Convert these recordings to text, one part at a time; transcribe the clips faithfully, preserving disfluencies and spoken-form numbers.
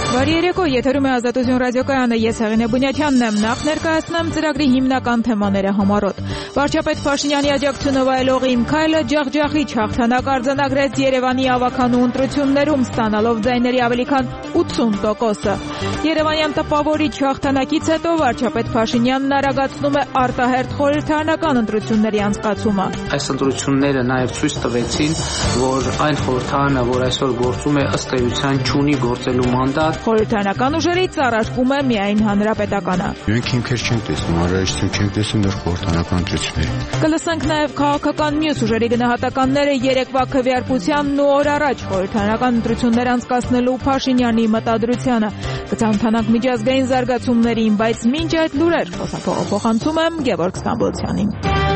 Բարի երեկո, եթերում է Ազատություն ռադիոկայանը, ես Հեղինե Բունյաթյանն եմ, նախ ներկայացնեմ ծրագրի հիմնական թեմաները համառոտ։ Վարչապետ Փաշինյանի աջակցությունը վայելող Իմ քայլը ջախջախիչ հաղթանակ արձանագրեց Երևանի ավականու ընտրություններում, ստանալով ձայների ավելի քան ութսուն տոկոսը։ Երևանյան տպավորիչ հաղթանակից հետո վարչապետ Փաշինյանն արագացնում է արտահերթ խորհրդարանական ընտրությունների անցկացումը։ Այս ընտրությունները նաև ցույց տվեցին, որ այն խորհրդարանը, որ այսօր գործում է, ըստ էության չունի գործելու մանդատ։ Խորհրդարանական ուժերից առարկում է միայն հանրապետականը։ Մենք հիմքեր չենք տեսնում, անհրաժեշտություն չենք տեսնում նոր խորհրդարանական ընտրությունների։ Կլսենք նաև քաղաքական մյուս ուժերի գնահատականները երեկվա քվեարկությանն ու օր առաջ խորհրդարանական ընտրություններ անցկացնելու Փաշինյանի մտադրությանը։ Կցանոթանանք միջազգային զարգացումներին, բայց մինչ այդ լուրեր խոսափողը փոխանցում եմ Գևորգ Ստամբոլցյանին։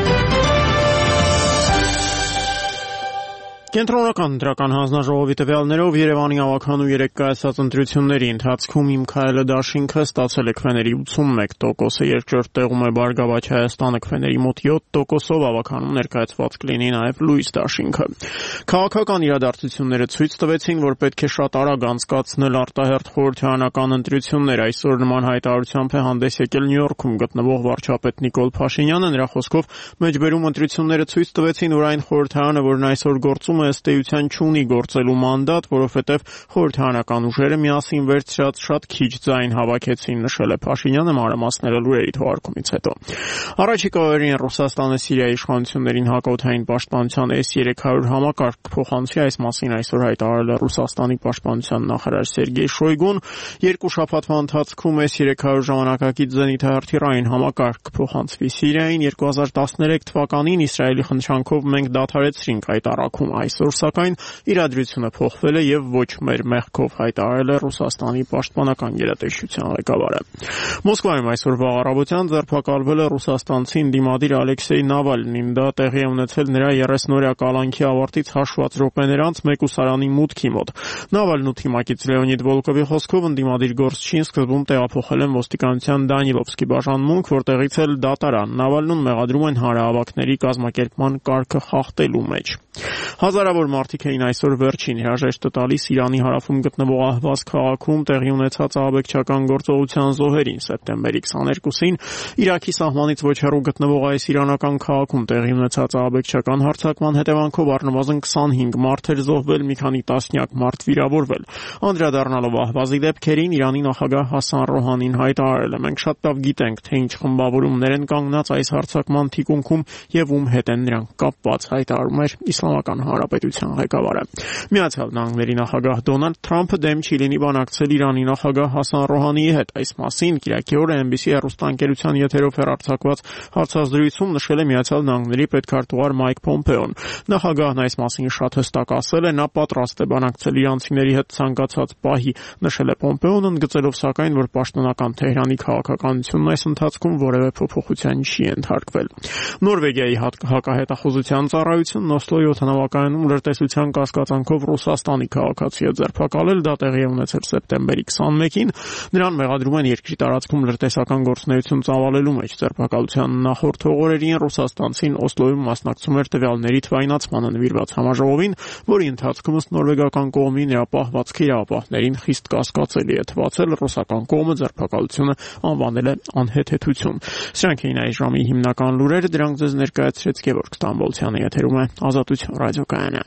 Կենտրոնական ընտրական հանձնաժողովի տվյալներով Երևանի ավականու երեք կայացած ընտրությունների ընթացքում Իմ քայլը դաշինքը ստացել է քվեների ութսունմեկ տոկոսը, երկրորդ տեղում է Բարգավաճ Հայաստանը քվեների մոտ յոթ տոկոսով, ավականում ներկայացված կլինի նաև Լույս դաշինքը։ Քաղաքական իրադարձությունները ցույց տվեցին, որ պետք է շատ արագ անցկացնել արտահերթ խորհրդարանական ընտրություններ։ Այսօր նման հայտարարությամբ է հանդես եկել Նյու Յորքում գտնվող վարչապետ Նիկոլ Փաշինյանը։ Նրա խոսքով մեջբերում ընտրությունները ցույց տվեցին, որ այն խորհրդարանը, որն այսօր գործում է, ըստ էության չունի գործելու մանդատ, որովհետև խորհրդարանական ուժերը միասին վերցրած շատ քիչ ձայն հավաքեցին, նշել է Փաշինյանը մանրամասները լուրերի թողարկումից հետո։ Առաջիկա օրերին Ռուսաստանը Սիրիայի իշխանություններին հակաօդային պաշտպանության էս երեք հարյուր համակարգ փոխանցի, այս մասին այսօր հայտարարել է Ռուսաստանի պաշտպանության նախարար Սերգեյ Շոյգուն։ Երկու շաբաթվա ընթացքում էս երեք հարյուր ժամանակակից զենիթահրթիռային համակարգ փոխանցվի Սիրիային։ երկու հազար տասներեք թվականին Իսրայելի խնդրանքով մենք դադարեցրինք այդ առաքում։ Այսօր սակայն իրադրությունը փոխվել է եւ ոչ մեր մեղքով, հայտարարել է Ռուսաստանի պաշտպանական գերատեսչության ղեկավարը։ Մոսկվայում այսօր վաղ առավոտյան ձերբակալվել է ռուսաստանցի ընդդիմադիր Ալեքսեյ Նավալնին։ Դա տեղի է ունեցել նրա երեսնօրյա կալանքի ավարտից հաշված րոպեներ անց մեկուսարանի մուտքի մոտ։ Նավալն ու թիմակից Լեոնիդ Վոլկովի խոսքով ընդդիմադիր գործչին սկզբում տեղափոխել են ոստիկանության Դանիլովսկի բաժանմունք, որտեղից էլ դատարան։ Նավալնուն մեղադրում են հանրահավաքների կազմակերպման կարգը խախտելու մեջ։ Հազարավոր մարդիկ էին այսօր վերջին հրաժեշտը տալիս Իրանի հարավում գտնվող Ահվազ քաղաքում տեղի ունեցած ահաբեկչական գործողության զոհերին։ Սեպտեմբերի քսաներկուսին Իրաքի սահմանից ոչ հեռու գտնվող այս իրանական քաղաքում տեղի ունեցած ահաբեկչական հարձակման հետևանքով առնվազն քսանհինգ մարդ էր զոհվել, մի քանի տասնյակ մարդ վիրավորվել։ Անդրադառնալով Ահվազի դեպքերին, Իրանի նախագահ Հասան Ռոհանին հայտարարել է. «Մենք շատ լավ գիտենք, թե ինչ խմբավորումներ են կանգնած այս հարձակման թիկունքում եւ ում հետ են նրանք կապված», հայտարարում էր Իսլամական Հանրապետության ղեկավարը։ Միացյալ Նահանգների նախագահ Դոնալդ Թրամփը դեմ չի լինի բանակցել Իրանի նախագահ Հասան Ռոհանիի հետ։ Այս մասին կիրակի օրը Էն Բի Սի հեռուստաընկերության եթերով հեռարձակված հարցազրույցում նշել է Միացյալ Նահանգների պետքարտուղար Մայք Փոմպեոն։ Նախագահն այս մասին շատ հստակ ասել է, նա պատրաստ է բանակցել իրանցիների հետ ցանկացած պահի, նշել է Փոմպեոն, ընդգծելով սակայն, որ պաշտոնական Թեհրանի քաղաքականությունն այս ընթացքում որևէ փոփոխության չի ենթարկվել։ Նորվեգիայի հակահետախուզության ծառայությունն Օսլոյի օդանավակայանում լրտեսության կասկածանքով Ռուսաստանի քաղաքացի է ձերբակալել, դա տեղի է ունեցել սեպտեմբերի քսանմեկին։ Նրան մեղադրում են երկրի տարածքում լրտեսական գործունեություն ծավալելու մեջ։ Ձերբակալության նախորդ օրերին ռուսաստանցին Օսլոյում մասնակցում էր տվյալների թվայնացմանը նվիրված համաժողովին, որի ընթացքում ըստ նորվեգական կողմի նրա պահվածքը իրավապահներին խիստ կասկածելի է թվացել։ Ռուսական կողմը ձերբակալությունը անվանել է անհեթեթություն։ Սրանք էին այս ժամի հիմնական լուրերը, դրանք ձեզ ներկայացրեց Գևորգ Ստամբոլցյանը, եթերում է Ազատություն ռադիոկայանը։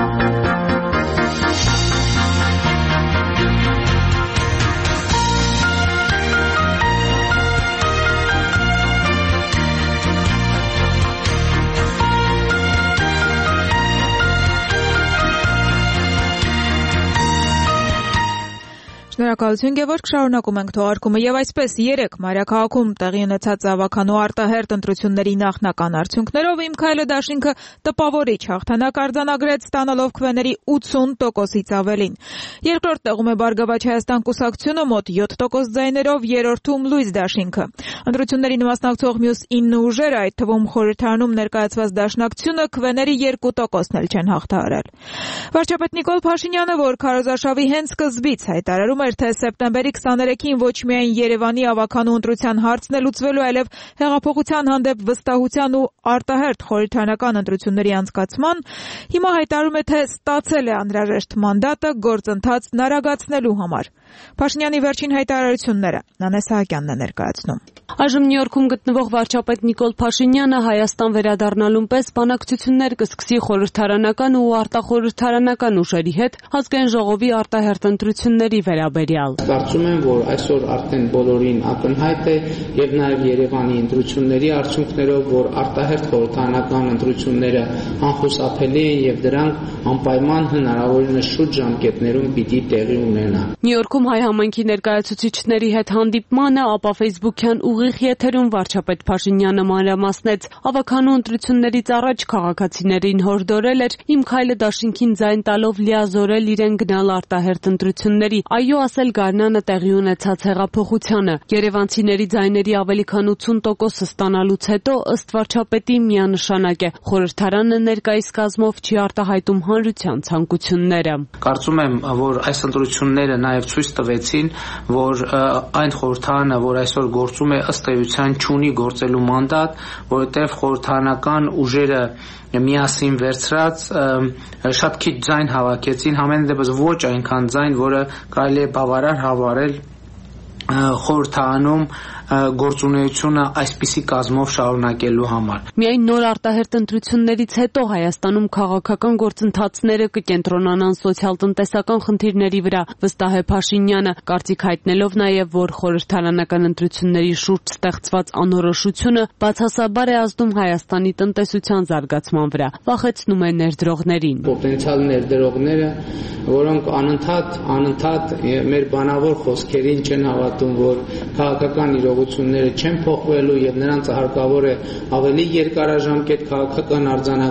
Շնորհակալություն Գևորգ, շարունակում ենք թողարկումը եւ այսպես երեք Մարիաքաղաքում տեղի ունեցած ավականու արտահերթ ընտրությունների նախնական արդյունքներով Իմ քայլը դաշինքը տպավորիչ հաղթանակ արձանագրեց, ստանալով քվեների ութսուն տոկոսից ավելին։ Երկրորդ տեղում է Բարգավաճ Հայաստան կուսակցությունը մոտ յոթ տոկոս ձայներով, երրորդում Լույս դաշինքը։ Ընտրություններին մասնակցող մյուս ինը ուժերը, այդ թվում խորհրդարանում ներկայացված Դաշնակցությունը, քվեների երկու տոկոսն էլ չեն հաղթահարել։ Վարչապետ Նիկոլ Փաշինյանը, որ քարոզարշավի հենց սկզբից հայտարարում էր, թե սեպտեմբերի քսաներեքին ոչ միայն Երևանի ավագանու ընտրության հարցն է լուծվելու, այլև հեղափոխության հանդեպ վստահության ու արտահերթ խորհրդարանական ընտրությունների անցկացման, հիմա հայտարարում է, թե ստացել է անհրաժեշտ մանդատը գործընթացն արագացնելու համար։ Փաշինյանի վերջին հայտարարությունները Նանե Սահակյանն է ներկայացնում։ Այժմ Նյու Յորքում գտնվող վարչապետ Նիկոլ Փաշինյանը Հայաստան վերադառնալուն պես բանակցություններ կսկսի խորհրդարանական ու արտախորհրդարանական ուժերի հետ ազգային ժողովի արտահերթ ընտրությունների վերաբերյալ։ Կարծում եմ, որ այսօր արդեն բոլորին ակնհայտ է եւ նաեւ Երևանի ընտրությունների արդյունքներով, որ արտահերթ խորհրդարանական ընտրությունները անխուսափելի են եւ դրանք անպայման հնարավորինս շուրջ ժամկետներում պիտի տեղի ունենան։ Նյու Յորքում հայ համայնքի ներկայացուցիչների հետ հանդիպմանը, ապա Facebook-յան ուղիղ եթերում վարչապետ Փաշինյանը մանրամասնեց ավագանու ընտրություններից առաջ քաղաքացիներին հորդորել էր իմ քայլը դաշինքին ձայն տալով լիազորել իրեն գնալ արտահերթ ընտրությունների, այո ասել գարնանը տեղի ունեցած հեղափոխությանը։ Երևանցիների ձայների ավելի քան ութուն տոկոսը ստանալուց հետո ըստ վարչապետի միանշանակ է խորհրդարանը ներկայիս կազմով չի արտահայտում հանրության ցանկությունները։ Կարծում եմ, որ այս ընտրությունները նաև ցույց տվեցին, որ այն խորհրդարանը, որ այսօր գործում է, ըստ էության չունի գործելու մանդատ, որովհետև խորհրդարանական ուժերը միասին վերցրած շատ քիչ ձայն հավաքեցին, համենայն դեպս ոչ այնքան ձայն, որը կարելի է բավարար հավարել խորհրդարանում գործունեությունը այսպիսի կազմով շարունակելու համար։ Միայն նոր արտահերթ ընտրություններից հետո Հայաստանում քաղաքական գործընթացները կկենտրոնանան սոցիալ-տնտեսական խնդիրների վրա, վստահ է Փաշինյանը, կարծիք հայտնելով նաև, որ խորհրդարանական ընտրությունների շուրջ ստեղծված անորոշությունը բացասաբար է ազդում Հայաստանի տնտեսության զարգացման վրա, վախեցնում է ներդրողներին։ Պոտենցիալ ներդրողները, որոնք անընդհատ անընդհատ մեր բանավոր խոսքերին չեն հավատում, որ քաղաքական իրողությունները չեն փոխվելու եւ նրանց հարկավոր է ավելի երկարաժամկետ քաղաքական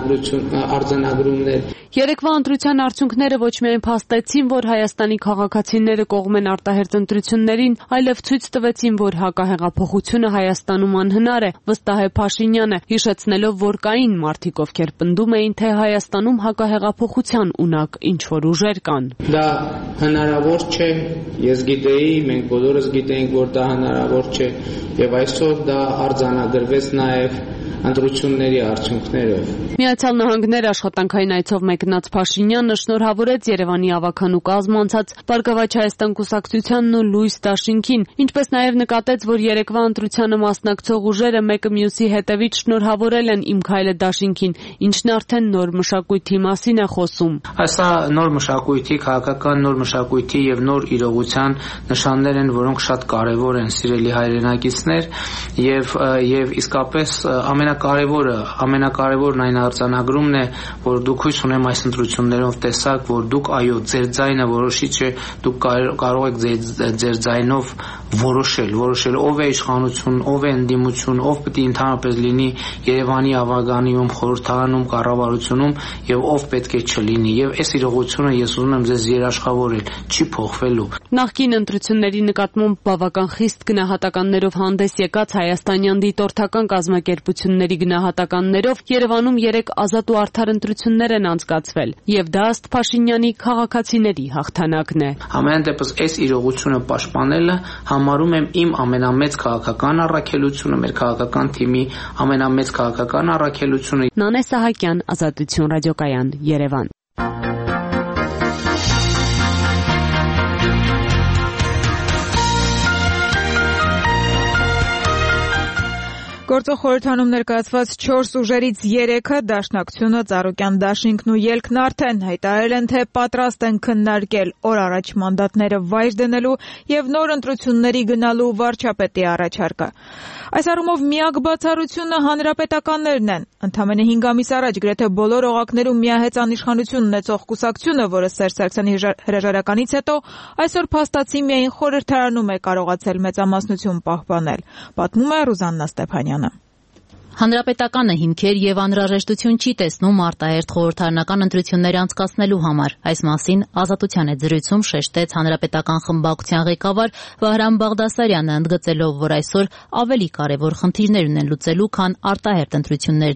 արձանագրումներ։ Երեկվա ընտրության արդյունքները ոչ միայն փաստեցին, որ Հայաստանի քաղաքացիները կողմ են արտահերթ ընտրություններին, այլև ցույց տվեցին, որ հակահեղափոխությունը Հայաստանում անհնար է, վստահ է Փաշինյանը, հիշեցնելով, որ կային մարդիկ, ովքեր պնդում էին, թե Հայաստանում հակահեղափոխության ունակ ինչ-որ ուժեր կան։ Դա հնարավոր չէ, ես գիտեի, մենք բոլորս գիտեինք, որ դա հնարավոր չէ, եւ այսօր դա արձանագրվեց նաեւ ընտրությունների արդյունքներով։ Միացյալ Նահանգներ աշխատանքային այցով մեկնած Փաշինյանը շնորհավորեց Երևանի ավագանու կազմ անցած Բարգավաճ Հայաստան կուսակցությանն ու Լույս դաշինքին, ինչպես նաև նկատեց, որ երեկվա ընտրությանը մասնակցող ուժերը մեկը մյուսի հետևից շնորհավորել են իմ քայլը դաշինքին, ինչն արդեն նոր մշակույթի մասին է խոսում։ Այսա նոր մշակույթի, քաղաքական նոր մշակույթի եւ նոր իրողության նշաններ են, որոնք շատ կարեւոր են, սիրելի հայրենակիցներ, եւ եւ իսկապես ամենա Կարևորը, ամենակարևորն այն արձանագրումն է, որ դուք հույս ունեմ այս ընտրություններով տեսակ, որ դուք այո, ձեր ձայնը որոշիչ է, դուք կարող եք ձեր, ձեր ձայնով որոշել, որոշել ով է իշխանություն, ով է ընդդիմություն, ով պետք է ընդհանրապես լինի Երևանի ավագանիում, խորհրդարանում, կառավարությունում եւ ով պետք է չլինի։ Եվ այս իրողությունը ես ուզում եմ ձեզ երաշխավորել, չի փոխվելու։ Նախկին ընտրությունների նկատմամբ բավական խիստ գնահատականներով հանդես եկած հայաստանյան դիտորդական կազմակերպությունների գնահատականներով Երևանում երեք ազատ ու արդար ընտրություններ են անցկացվել, եւ դա ըստ Փաշինյանի քաղաքացիների հաղթանակն է։ Ամեն դեպս այս իրողությունը պաշտպանելը համարում եմ իմ ամենամեծ քաղաքական առաքելությունը, մեր քաղաքական թիմի ամենամեծ քաղաքական առաքելությունը։ Նանե Սահակյան, Ազատություն ռադիոկայան, Երևան։ Գործող խորհրդանում ներկայացված չորս ուժերից երեքը Դաշնակցությունը, Ծառուկյան դաշինքն ու Ելքն արդեն հայտարարել են, թե պատրաստ են քննարկել օր առաջ մանդատները վայր դնելու եւ նոր ընտրությունների գնալու վարչապետի առաջարկը։ Այս առումով միակ բացառությունը հանրապետականներն են։ Ընդամենը հինգ ամիս առաջ գրեթե բոլոր օղակներում միահեծան իշխանություն ունեցող կուսակցությունը, որը Սերժ Սարգսյանի հրաժարականից հետո այսօր փաստացի միայն խորհրդարանում է կարողացել մեծամասնություն պահպանել, պատմում է Ռուզաննա Ստեփանյանը։ Հանրապետականը հիմքեր եւ անհրաժեշտություն չի տեսնում արտահերթ խորհրդարանական ընտրություններ անցկացնելու համար։ Այս մասին Ազատության հետ զրույցում շեշտեց հանրապետական խմբակցության ղեկավար Վահրամ Բաղդասարյանը, ընդգծելով, որ այսօր ավելի կարևոր խնդիրներ ունեն լուծելու, քան արտահերթ ընտրություններն են։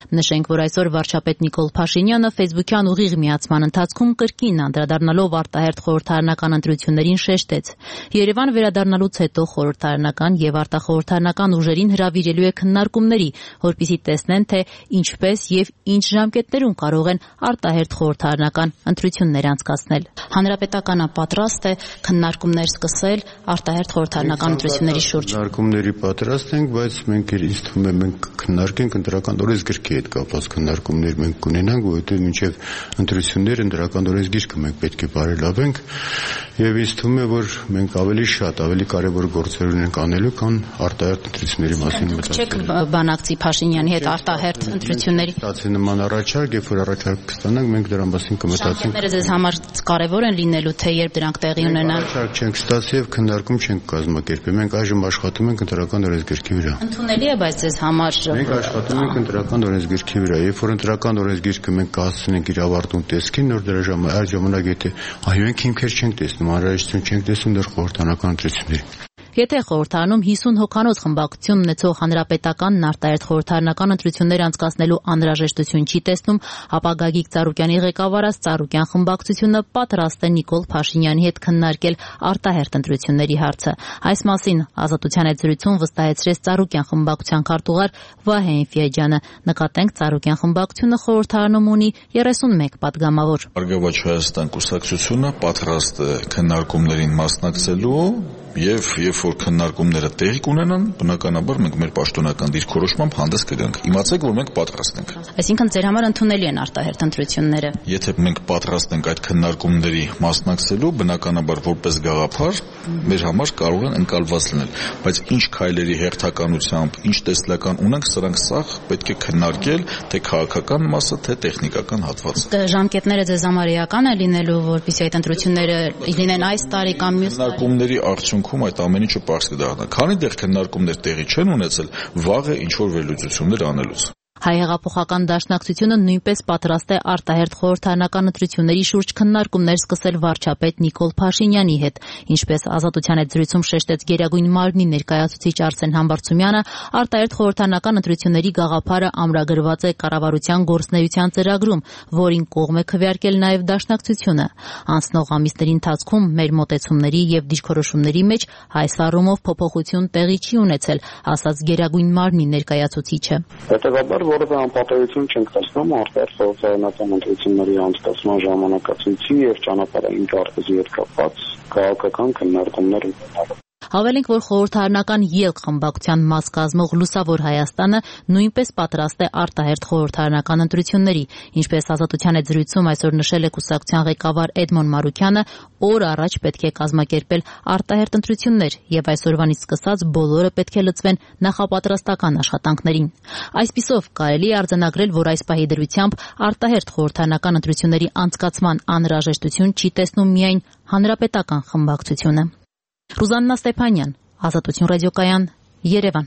Նշենք, որ այսօր վարչապետ Նիկոլ Փաշինյանը Facebook-յան ուղիղ միացման ընթացքում կրկին անդրադառնալով արտահերթ խորհրդարանական ընտրություններին շեշտեց. Երևան վերադառնալուց հետո խորհրդարանական եւ արտախորհրդարանական ուժերին հրավիրելու է քննարկումների, որպեսզի տեսնեն, թե ինչպես եւ ինչ ժամկետներում կարող են արտահերթ խորհրդարանական ընտրություններ անցկացնել։ Հանրապետականը պատրաստ է քննարկումներ սկսել արտահերթ խորհրդարանական ընտրությունների շուրջ։ Քննարկումների պատրաստ ենք, բայց մենք ինձ թվում է մենք քննարկենք ընտրական օրենսգիրքի հետ կապված քննարկումներ մենք կունենանք, որովհետեւ մինչեւ ընտրությունները ընտրական օրենսգիրքը մենք պետք է բարելավենք եւ ինձ թվում է, որ մենք ավելի շատ, ավելի կարեւոր գործեր ունենք անելու, քան արտահերթ ընտրությունների մասին մտածել։ Չեք բանակցի Փաշինյանի հետ արտահերթ ընտրությունների։ Ստացի նման առաջարկ, երբ որ առաջարկ կստանանք, մենք դրա մասին կմտածենք։ Ժամկետները ձեզ համար կարևոր են լինելու, թե երբ դրանք տեղի ունենան։ Առաջարկ չենք ստացի եւ քննարկում չենք կազմակերպել։ Մենք այժմ աշխատում ենք ընտրական օրենսգիրքի վրա։ Ընդունելի է, բայց ձեզ համար մենք աշխատում ենք ընտրական օրենսգիրքի վրա։ Երբ որ ընտրական օրենսգիրքը մենք կհասցնենք իր ավարտուն տեսքին, նոր դրա ժամանակ այդ ժամանակ եթե այո մենք հիմքեր չենք տեսնում, անհրաժեշտություն չենք տեսնում դեռ խորհրդարանական ընտրությունների։ Եթե խորհրդարանում հիսուն հոգանոց խմբակցություն ունեցող հանրապետականն արտահերթ խորհրդարանական ընտրություններ անցկացնելու անհրաժեշտություն չի տեսնում, ապա Գագիկ Ծառուկյանի ղեկավարած Ծառուկյան խմբակցությունը պատրաստ է Նիկոլ Փաշինյանի հետ քննարկել արտահերթ ընտրությունների հարցը։ Այս մասին Ազատության հետ զրույցում վստահեցրեց Ծառուկյան խմբակցության քարտուղար Վահե Ինֆիաջյանը։ Նկատենք, Ծառուկյան խմբակցությունը խորհրդարանում ունի երեսունմեկ պատգամավոր։ Բարգավաճ Հայաստան կուսակցությունը պատրաստ է քննարկումներին մասնակցելու եւ երբ որ քննարկումները տեղի կունենան, բնականաբար մենք մեր պաշտոնական դիրքորոշմամբ հանդես կգանք։ Իմացեք, որ մենք պատրաստ ենք։ Այսինքն ձեր համար ընդունելի են արտահերթ ընտրությունները։ Եթե մենք պատրաստ ենք այդ քննարկումների մասնակցելու, բնականաբար որպես գաղափար մեր համար կարող են ընկալված լինել, բայց ինչ քայլերի հերթականությամբ, ինչ տեսլական ունենք, սրանք սաղ պետք է քննարկել, թե քաղաքական մասը, թե տեխնիկական հատվածը։ Ժամկետները ձեզ համար էական է լինելու, որպեսզի այդ ընտրությունները լինեն այս տարի կամ մյուս տարի։ Քննարկումների արդյունքում այդ ամեն ինչը պարզ կդառնա։ Քանի դեռ քննարկումներ տեղի չեն ունեցել, վաղ է ինչ որ վերլուծություններ անելուց։ Հայ հեղափոխական դաշնակցությունը նույնպես պատրաստ է արտահերթ խորհրդարանական ընտրությունների շուրջ քննարկումներ սկսել վարչապետ Նիկոլ Փաշինյանի հետ, ինչպես Ազատության հետ զրույցում շեշտեց Գերագույն մարմնի ներկայացուցիչ Արսեն Համբարձումյանը, արտահերթ խորհրդարանական ընտրությունների գաղափարը ամրագրված է կառավարության գործունեության ծրագրում, որին կողմ է քվեարկել նաև դաշնակցությունը։ Անցնող ամիսների ընթացքում մեր մոտեցումների եւ դիրքորոշումների մեջ այս առումով փոփոխություն տեղի չի ունեցել, ասաց Գերագույն մարմնի ներկայացուցիչը։ Հետևաբար որևէ անպատերություն չենք տեսնում արտահերթ խորհրդարանական ընտրությունների անցկացման ժամանակացույցի եւ ճանապարհային կարգի հետ կապված քաղաքական քննարկումներ ունենալու։ Հավելենք, որ խորհրդարանական ելք խմբակցության մաս կազմող Լուսավոր Հայաստանը նույնպես պատրաստ է արտահերթ խորհրդարանական ընտրությունների, ինչպես Ազատության հետ զրույցում այսօր նշել է կուսակցության ղեկավար Էդմոն Մարուկյանը, օր առաջ պետք է կազմակերպել արտահերթ ընտրություններ եւ այսօրվանից սկսած բոլորը պետք է լծվեն նախապատրաստական աշխատանքներին։ Այսպիսով կարելի է արձանագրել, որ այս պահի դրությամբ արտահերթ խորհրդարանական ընտրությունների անցկացման անհրաժեշտություն չի տեսնում միայն հանրապետական խմբակցությունը։ Ռուզաննա Ստեփանյան, Ազատություն ռադիոկայան, Երևան։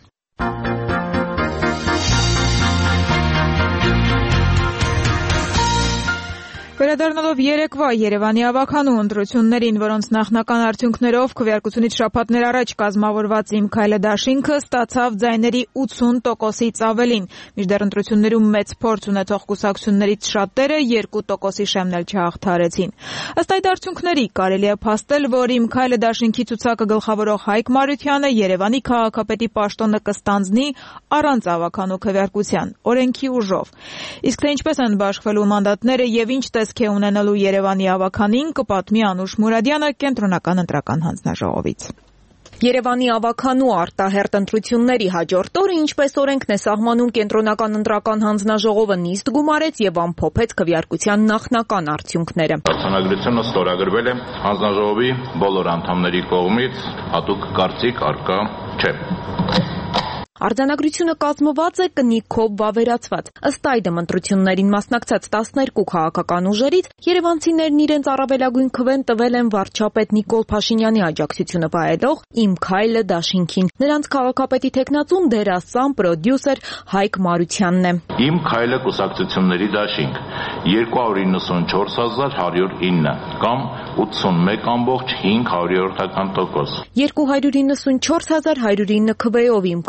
Վերադառնալով երեկվա Երևանի ավագանու ընտրություններին, որոնց նախնական արդյունքներով քվեարկությունից շաբաթներ առաջ կազմավորված Իմ քայլը դաշինքը ստացավ ձայների ութսուն տոկոսից ավելին, մինչդեռ ընտրություններում մեծ փորձ ունեցող կուսակցություններից շատերը երկու տոկոսի շեմն էլ չհաղթարեցին։ Ըստ այդ արդյունքների կարելի է փաստել, որ Իմ քայլը դաշինքի ցուցակը գլխավորող Հայկ Մարությանը Երևանի քաղաքապետի պաշտոնը կստանձնի առանց ավագանու քվեարկության, օրենքի ուժով։ Իսկ թե ինչպես են բաշխվելու մանդատները եւ ինչ տեսք է ունենալու Երևանի ավագանին, կպատմի Անուշ Մուրադյանը կենտրոնական ընտրական հանձնաժողովից։ Երևանի ավագանու արտահերթ ընտրությունների հաջորդ օրը, ինչպես օրենքն է սահմանում, կենտրոնական ընտրական հանձնաժողովը նիստ գումարեց եւ ամփոփեց քվեարկության նախնական արդյունքները։ Արձանագրությունը ստորագրվել է հանձնաժողովի բոլոր անդամների կողմից, հատուկ կարծիք առկա չէ։ Արձանագրությունը կազմված է կնիքով վավերացված։ Ըստ այդմ ընտրություններին մասնակցած տասներկու քաղաքական ուժերից երևանցիներն իրենց առավելագույն քվեն տվել են վարչապետ Նիկոլ Փաշինյանի աջակցությունը վայելող Իմ քայլը դաշինքին։ Նրանց քաղաքապետի թեկնածուն դերասան պրոդյուսեր Հայկ Մարությանն է։ Իմ քայլը կուսակցությունների դաշինք երկու հարյուր իննսունչորս հազար հարյուր ինը կամ ութսունմեկ ամբողջ հինգ հարյուրորդական տոկոս։ երկու հարյուր իննսունչորս հազար հարյուր ինը քվեով Իմ քայլը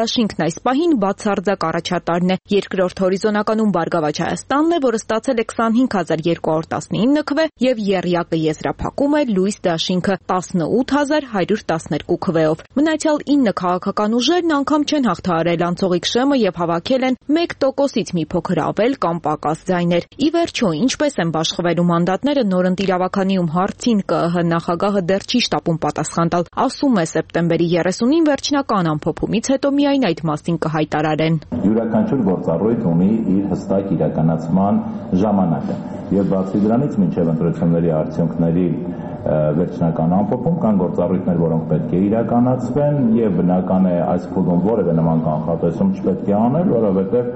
դաշինքն այս պահին բացարձակ առաջատարն է։ Երկրորդ հորիզոնականում «Բարգավաճ Հայաստանն» է, որը ստացել է քսանհինգ հազար երկու հարյուր տասնինը քվե, եւ եռյակը եզրափակում է «Լույս» դաշինքը տասնութ հազար հարյուր տասներկու քվեով։ Մնացյալ ինը քաղաքական ուժերն անգամ չեն հաղթահարել անցողիկ շեմը եւ հավաքել են մեկ տոկոսից մի փոքր ավել կամ պակաս ձայներ։ Ի վերջո, ինչպես են բաշխվելու մանդատները նորընտիրավականիում հարցին ԿԸՀ նախագահը դեռ չի շտապում պատասխան տալ, ասում է սեպտեմբերի երեսունին վերջնական ամփոփումից հետո միայն այդ մասին կհայտարարեն։ Յուրաքանչյուր գործառույթ ունի իր հստակ իրականացման ժամանակը եւ բացի դրանից մինչեւ ընտրությունների արդյունքների վերջնական ամփոփում կան գործառույթներ, որոնք պետք է իրականացվեն եւ բնական է այս փուլում որևէ նման կանխատեսում չպետք է անել, որովհետեւ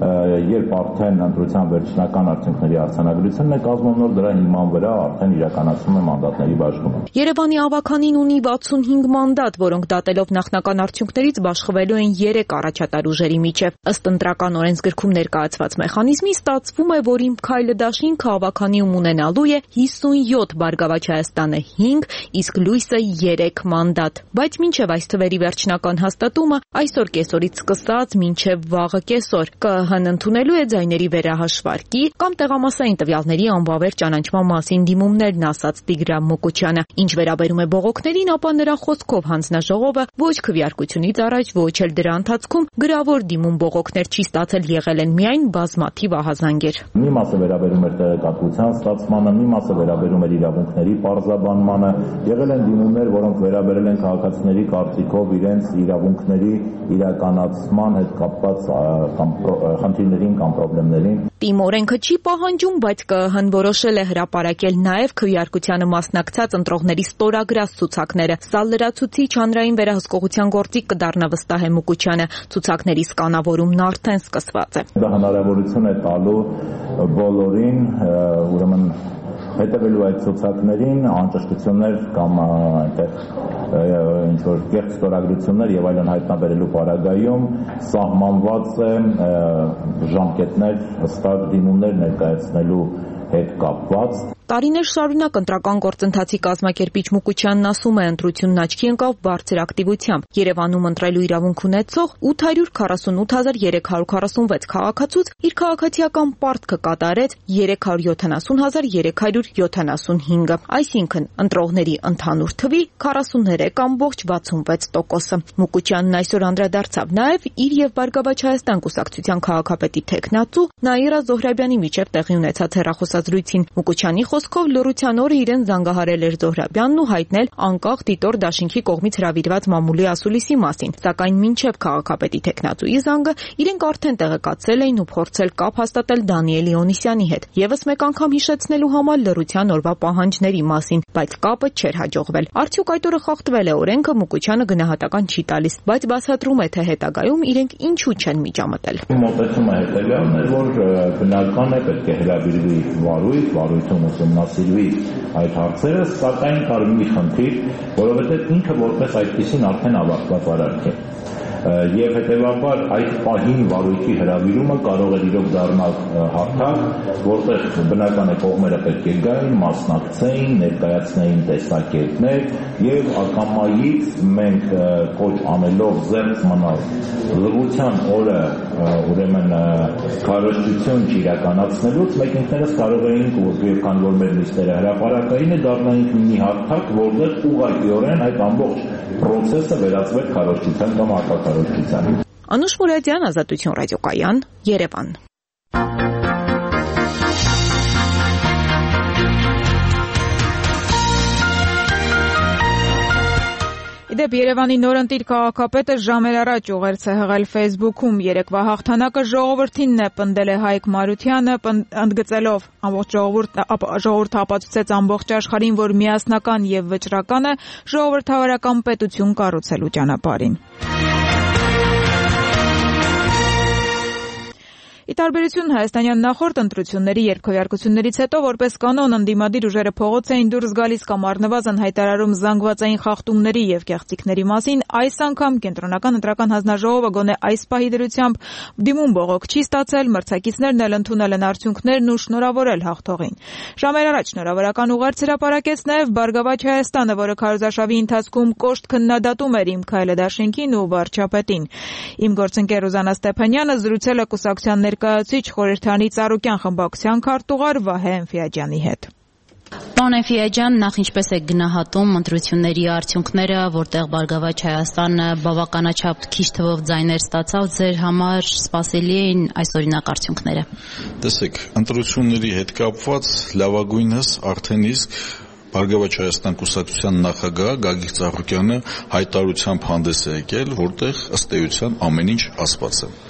երբ արդեն ընտրության վերջնական արդյունքների արձանագրությունն է կազմում, նոր դրա հիման վրա արդեն իրականացվում է մանդատների բաշխումը։ Երևանի ավականին ունի վաթսունհինգ մանդատ, որոնք դատելով նախնական արդյունքներից բաշխվելու են երեք առաջատար ուժերի միջև։ Ըստ ընտրական օրենսգրքում ներկայացված մեխանիզմի ստացվում է, որ Իմ քայլը դաշինքը ավականիում ունենալու է հիսունյոթ, Բարգավաճ Հայաստանը հինգ, իսկ Լույսը երեք մանդատ։ Բայց մինչև այս թվերի վերջնական հաստատումը այսօր կեսօրից սկսած մինչև վաղը կեսօր ԿԸՀ-ն ընդունելու է ձայների վերահաշվարկի կամ տեղամասային տվյալների անվավեր ճանաչման մասին դիմումներն, ասաց Տիգրան Մուկուչյանը։ Ինչ վերաբերում է բողոքներին, ապա նրա խոսքով հանձնաժողովը ոչ քվեարկությունից առաջ, ոչ էլ դրա ընթացքում գրավոր դիմում բողոքներ չի ստացել, եղել են միայն բազմաթիվ ահազանգեր։ Մի մասը վերաբերում էր տեղեկատվության ստացմանը, մի մասը վերաբերում էր իրավունքների պարզաբանմանը, եղել են դիմումներ, որոնք վերաբերել են քաղաքացիների կարծիքով իրենց իրավունքների իրականացման հետ կապված կամ խնդիրներին կամ խնդիրներին։ Տիմ օրենքը չի պահանջում, բայց ԿԸՀ-ն որոշել է հրապարակել նաև քվեարկությանը մասնակցած ընտրողների ստորագրած ցուցակները։ Սա լրացուցիչ հանրային վերահսկողության գործիք կդառնա, վստահ է Մուկուչյանը։ Ցուցակների սկանավորումն արդեն սկսված է։ Դա հնարավորություն է տալու բոլորին, ուրեմն հետևելու այդ ցուցակներին, անճշտություններ կամ այնտեղ ինչ որ կեղծ ստորագրություններ եւ այլն հայտնաբերելու պարագայում սահմանված է ժամկետներ, հստակ դիմումներ ներկայացնելու հետ կապված։ Տարիներ շարունակ ընտրական գործընթացի կազմակերպիչ Մուկուչյանն ասում է, ընտրությունն աչքի ընկավ բարձր ակտիվությամբ։ Երևանում ընտրելու իրավունք ունեցող ութ հարյուր քառասունութ հազար երեք հարյուր քառասունվեց քաղաքացուց իր քաղաքացիական պարտքը կատարեց երեք հարյուր յոթանասուն հազար երեք հարյուր յոթանասունհինգը, այսինքն ընտրողների ընդհանուր թվի քառասուներեք ամբողջ վաթսունվեց տոկոսը։ Մուկուչյանն այսօր անդրադարձավ նաև իր եւ Բարգավաճ Հայաստան կուսակցության քաղաքապետի թեկնածու Նաիրա Զոհրաբյանի միջև տեղի ունեցած հեռախոսազրույցին։ Մուկուչյանի խոսքով լռության օրը իրեն զանգահարել էր Զոհրաբյանն ու հայտնել անկախ դիտոր դաշինքի կողմից հրավիրված մամուլի ասուլիսի մասին, սակայն մինչև քաղաքապետի թեկնածուի զանգը իրենք արդեն տեղեկացել էին ու փորձել կապ հաստատել Դանիել Իոնիսյանի հետ, եւս մեկ անգամ հիշեցնելու համար լռության օրվա պահանջների մասին, բայց կապը չէր հաջողվել։ Արդյոք այդ օրը խախտվել է օրենքը, Մուկուչյանը գնահատական չի տալիս, բայց բացատրում է, թե հետագայում իրենք ինչու չեն միջամտել։ Մոտեցումը հետեւյալն է, որ բնական է պետք է հրավիրվի վարույթ, վարույթում ուսումնասիրվի այդ հարցերը, սակայն կար մի խնդիր, որովհետև ինքը որպես այդպեսին արդեն ավարտված արարք է։ Եվ հետևաբար այդ պահին վարույթի հրավիրումը կարող է իրոք դառնալ հարթակ, որտեղ բնական է կողմերը պետք է գային, մասնակցեին, ներկայացնեին տեսակետներ եւ ակամայից մենք կոչ անելով զերծ մնալ լռության օրը ուրեմն քարոզչություն չիրականացնելուց մենք ինքներս կարող էինք եւ քան որ մեր լիստերը հրապարակային է դառնայինք մի հարթակ, որտեղ ուղղակիորեն այդ ամբողջ process-ը վերածվեր քարոզչության կամ արտաքարոզչության։ Անուշ Մուրադյան, Ազատություն ռադիոկայան, Երևան։ Իդեպ Երևանի նորընտիր քաղաքապետը ժամեր առաջ ուղերձ է հղել Facebook-ում։ Երեկվա հաղթանակը ժողովրդինն է, պնդել է Հայկ Մարությանը, ընդգծելով ամբողջ ժողովուրդը ապացուցեց ամբողջ աշխարհին, որ միասնական եւ վճռական է ժողովրդավարական պետություն կառուցելու ճանապարհին։ Ի տարբերություն հայաստանյան նախորդ ընտրությունների, երբ քվեարկություններից հետո որպես կանոն ընդդիմադիր ուժերը փողոց էին դուրս գալիս կամ առնվազն հայտարարում զանգվածային խախտումների եւ կեղծիքների մասին, այս անգամ կենտրոնական ընտրական հանձնաժողովը գոնե այս պահի դրությամբ դիմում բողոք չի ստացել, մրցակիցներն էլ ընդունել են արդյունքներն ու շնորհավորել հաղթողին։ Ժամեր առաջ շնորհավորական ուղերձ հրապարակեց նաեւ Բարգավաճ Հայաստանը, որը քարոզարշավի ընթացքում կոշտ քննադատում էր Իմ Քայլը Դաշինքին ու վարչապետին։ Իմ գործընկեր Ռուզանա Ստեփանյանը զրուցել է կուսակցության ներկայացուցիչ խորհրդարանի Ծառուկյան խմբակցության քարտուղար Վահե Էնֆիաջյանի հետ։ Պարոն Էնֆիաջյան, նախ ինչպես է գնահատում ընտրությունների արդյունքները, որտեղ Բարգավաճ Հայաստանը բավականաչափ քիչ թվով ձայներ ստացավ, ձեր համար սպասելի էին այս օրինակ արդյունքները։ Տեսեք, ընտրությունների հետ կապված լավագույնս արդեն իսկ Բարգավաճ Հայաստան կուսակցության նախագահ Գագիկ Ծառուկյանը հայտարարությամբ հանդես է եկել, որտեղ ըստ էության ամեն ինչ ասված է։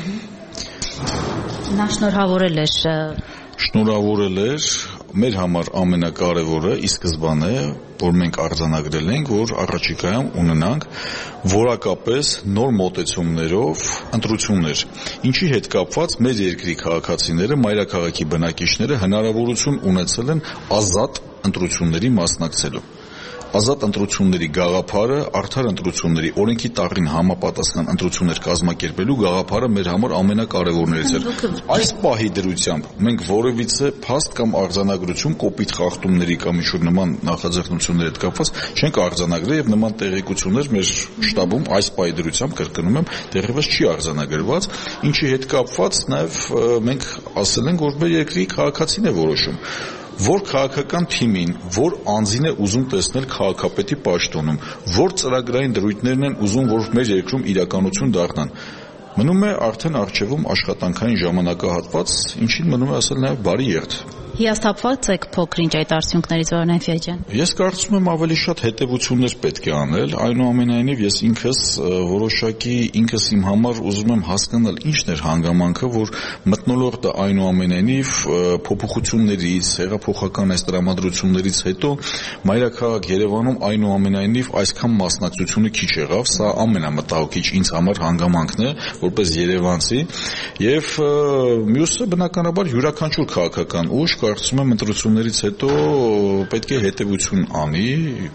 Նա շնորհավորել էր Շնորհավորել էր մեր համար ամենակարևորը ի սկզբանե, որ մենք արձանագրել ենք, որ առաջիկայում ունենանք որակապես նոր մոտեցումներով ընտրություններ, ինչի հետ կապված մեր երկրի քաղաքացիները, մայրաքաղաքի բնակիչները հնարավորություն ունեցել են ազատ ընտրությունների մասնակցելու։ Ազատ ընտրությունների գաղափարը, արդար ընտրությունների, օրենքի տաղրին համապատասխան ընտրություններ կազմակերպելու գաղափարը մեր համար ամենակարևորներից էր։ Այս պահի դրությամբ մենք որևիցե փաստ կամ արձանագրություն կոպիտ խախտումների կամ ինչ-որ նման նախաձեռնությունների հետ կապված չենք արձանագրել եւ նման տեղեկություններ մեր շտաբում այս պահի դրությամբ կրկնում եմ դեռևս չի արձանագրված, ինչի հետ կապված նաեւ մենք ասել ենք, որ մեր երկրի քաղաքացին է որոշում որ քաղաքական թիմին, որ անձին է ուզում տեսնել քաղաքապետի պաշտոնում, որ ծրագրային դրույթներն են ուզում, որ մեր երկրում իրականություն դառնան։ Մնում է արդեն առջևում աշխատանքային ժամանակահատված, ինչին մնում է ասել նաև բարի երթ։ Հիասթափված եք փոքր-ինչ այդ արդյունքներից, պարոն Էնֆիաջյան։ Ես կարծում եմ ավելի շատ հետևություններ պետք է անել, այնուամենայնիվ ես ինքս որոշակի ինքս իմ համար ուզում եմ հասկանալ ինչն էր հանգամանքը, որ մթնոլորտը այնուամենայնիվ փոփոխություններից, հեղափոխական այս տրամադրություններից հետո մայրաքաղաք Երևանում այնուամենայնիվ այսքան մասնակցությունը քիչ եղավ, սա ամենամտահոգիչ ինձ համար հանգամանքն է, որպես երևանցի, եւ մյուսը բնականաբար յուրաքանչյուր քաղաքական ուժ կարծում եմ ընտրություններից հետո պետք է հետևություն անի։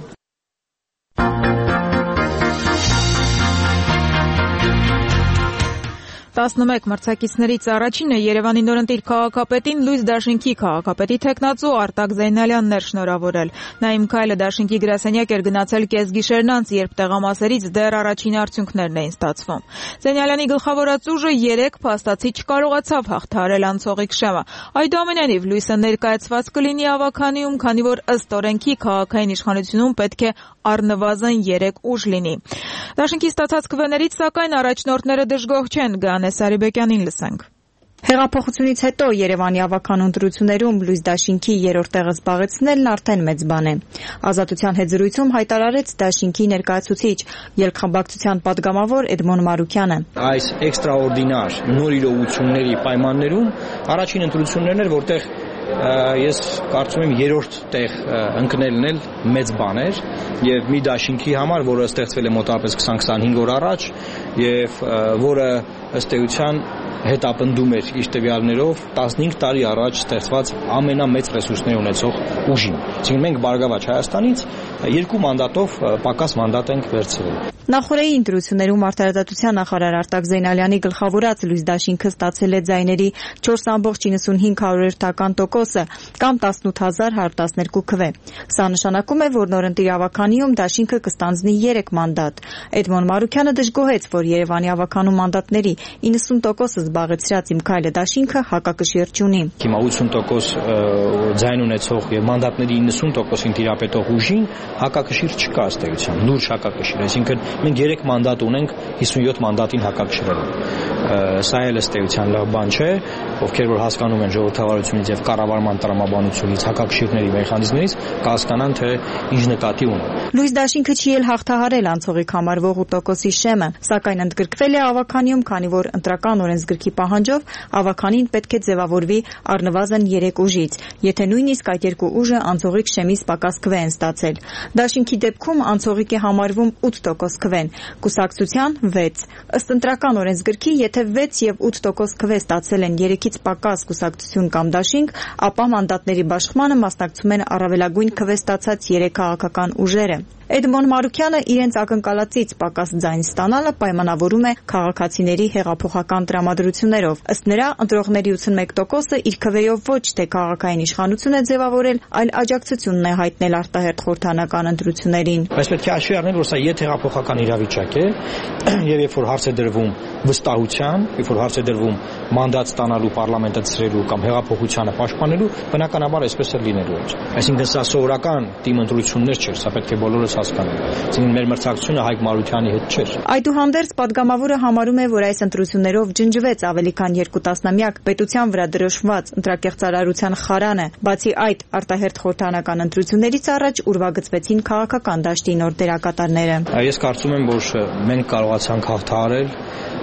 տասնմեկ մրցակիցներից առաջինը Երևանի նորընտիր քաղաքապետին Լույս Դաշինքի քաղաքապետի թեկնածու Արտակ Զեյնալյանն էր շնորհավորել։ Նա Իմ Քայլը Դաշինքի գրասենյակ էր գնացել կեսգիշերն անց, երբ տեղամասերից դեռ առաջին արդյունքներն էին ստացվում։ Զեյնալյանի գլխավորած ուժը երեք փաստացի չկարողացավ հաղթահարել անցողիկ շեմը։ Այդուամենայնիվ Լույսը ներկայացված կլինի ավականիում, քանի որ ըստ օրենքի քաղաքային իշխանությունում պետք է առնվազն երեք ուժ լինի։ Դաշինքի ստացած քվեներից սակայն առաջնորդները դժգոհ չեն, Գանե Սարիբեկյանին լսենք։ Հեղափոխությունից հետո Երևանի ավական ընտրություններում Լույս Դաշինքի երրորդ տեղը զբաղեցնելն արդեն մեծ բան է։ Ազատության հետ զրույցում հայտարարեց Դաշինքի ներկայացուցիչ ելքխմբակցության падգամավոր Էդմոն Մարուկյանը։ Այս էքստրաորդինար նոր իրողությունների պայմաններում առաջին ընտրություններն էր, որտեղ ես կարծում եմ երրորդ տեղ ընկնելն էլ մեծ բան էր եւ մի Դաշինքի համար, որը ստեղծվել է մոտավորապես քսան-քսանհինգ օր առաջ եւ որը ըստ էության հետապնդում էր իր տվյալներով տասնհինգ տարի առաջ ստեղծված ամենամեծ ռեսուրսներ ունեցող ուժին։ Այսինքն մենք Բարգավաճ Հայաստանից երկու մանդատով պակաս մանդատ ենք վերցրել։ Նախորդի ընտրություններում արտարադատության նախարար Արտակ Զեյնալյանի գլխավորած Լույս Դաշինքը ստացել է ձայների չորս տասնյակ նվսունհինգ հարյուրորդական տոկոսը կամ տասնութ հազար հարյուր տասներկու քվե։ Սա նշանակում է, որ նորընտիր ավականիում Դաշինքը կստանձնի երեք մանդատ։ Էդմոն Մարուկյանը դժգոհեց, որ Երևանի ավականու մանդատների իննսուն տոկոսը զբաղեցրած Իմ Քայլը Դաշինքը հակակշիռ չունի։ Հիմա ութսուն տոկոս ձայն ունեցող եւ մանդատների իննսուն տոկոսին տիրապետող ուժին հակակշիռ չկա ըստ էության, լուրջ հակակշիռ, այսինքն մենք երեք մանդատ ունենք հիսունյոթ մանդատին հակակշռելու։ Սա էլ ըստ էության լավ բան չէ, ովքեր որ հասկանում են ժողովրդավարությունից եւ կառավարման տրամաբանությունից, հակակշիռների մեխանիզմներից, կհասկանան թե ինչ նկատի ունեն։ Լույս Դաշինքը չի էլ հաղթահարել անցողիկ համարվող ու տոկոսի շեմը, սակայն ընդգրկվել է ավականիում, քանի որ ընտրական օրենսգրքի պահանջով ավականին պետք է ձևավորվի առնվազն երեք ուժից, եթե նույնիսկ այդ երկու ուժը անցողիկ շեմից պակաս քվե են ստացել։ Դաշինքի դեպքում անցողիկ է համարվում ութ տոկոս քվեն, կուսակցության վեց։ Ըստ ընտրական օրենսգրքի, եթե եթե վեց եւ ութ տոկոս քվե ստացել են երեքից պակաս կուսակցություն կամ դաշինք, ապա մանդատների բաշխմանը մասնակցում են առավելագույն քվե ստացած երեք քաղաքական ուժերը։ Էդմոն Մարուկյանը իրենց ակնկալածից պակաս ձայն ստանալը պայմանավորում է քաղաքացիների հեղափոխական տրամադրություններով։ Ըստ նրա, ընտրողների ութսունմեկ տոկոսը իր քվեով ոչ թե քաղաքային իշխանություն է ձևավորել, այլ աջակցությունն է հայտնել արտահերթ խորհրդարանական ընտրություններին։ Բայց պետք է հաշվի առնել, որ սա եթե հեղափոխական իրավիճակ է, եւ երբ որ հարց է դրվում վստահության, երբ որ հարց է դրվում մանդատ ստանալու, պարլամենտը ցրելու կամ հեղափոխությանը պաշտպանելու, բնականաբար այսպես էլ լինելու է։ Այսինքն սա սովորական թիմ ընտրություններ չէր, սա պետք է բոլորս հասկանան։ Այսինքն մեր մրցակցությունը Հայկ Մարությանի հետ չէր։ Այդուհանդերձ պատգամավորը համարում է, որ այս ընտրություններով ջնջվեց ավելի քան երկու տասնամյակ պետության վրա դրոշմված ընտրակեղծարարության խարանը։ Բացի այդ, արտահերթ խորհրդարանական ընտրություններից առաջ ուրվագծվեցին քաղաքական դաշտի նոր դերակատարները։ Ես կարծում եմ, որ մենք կարողացանք հաղթահարել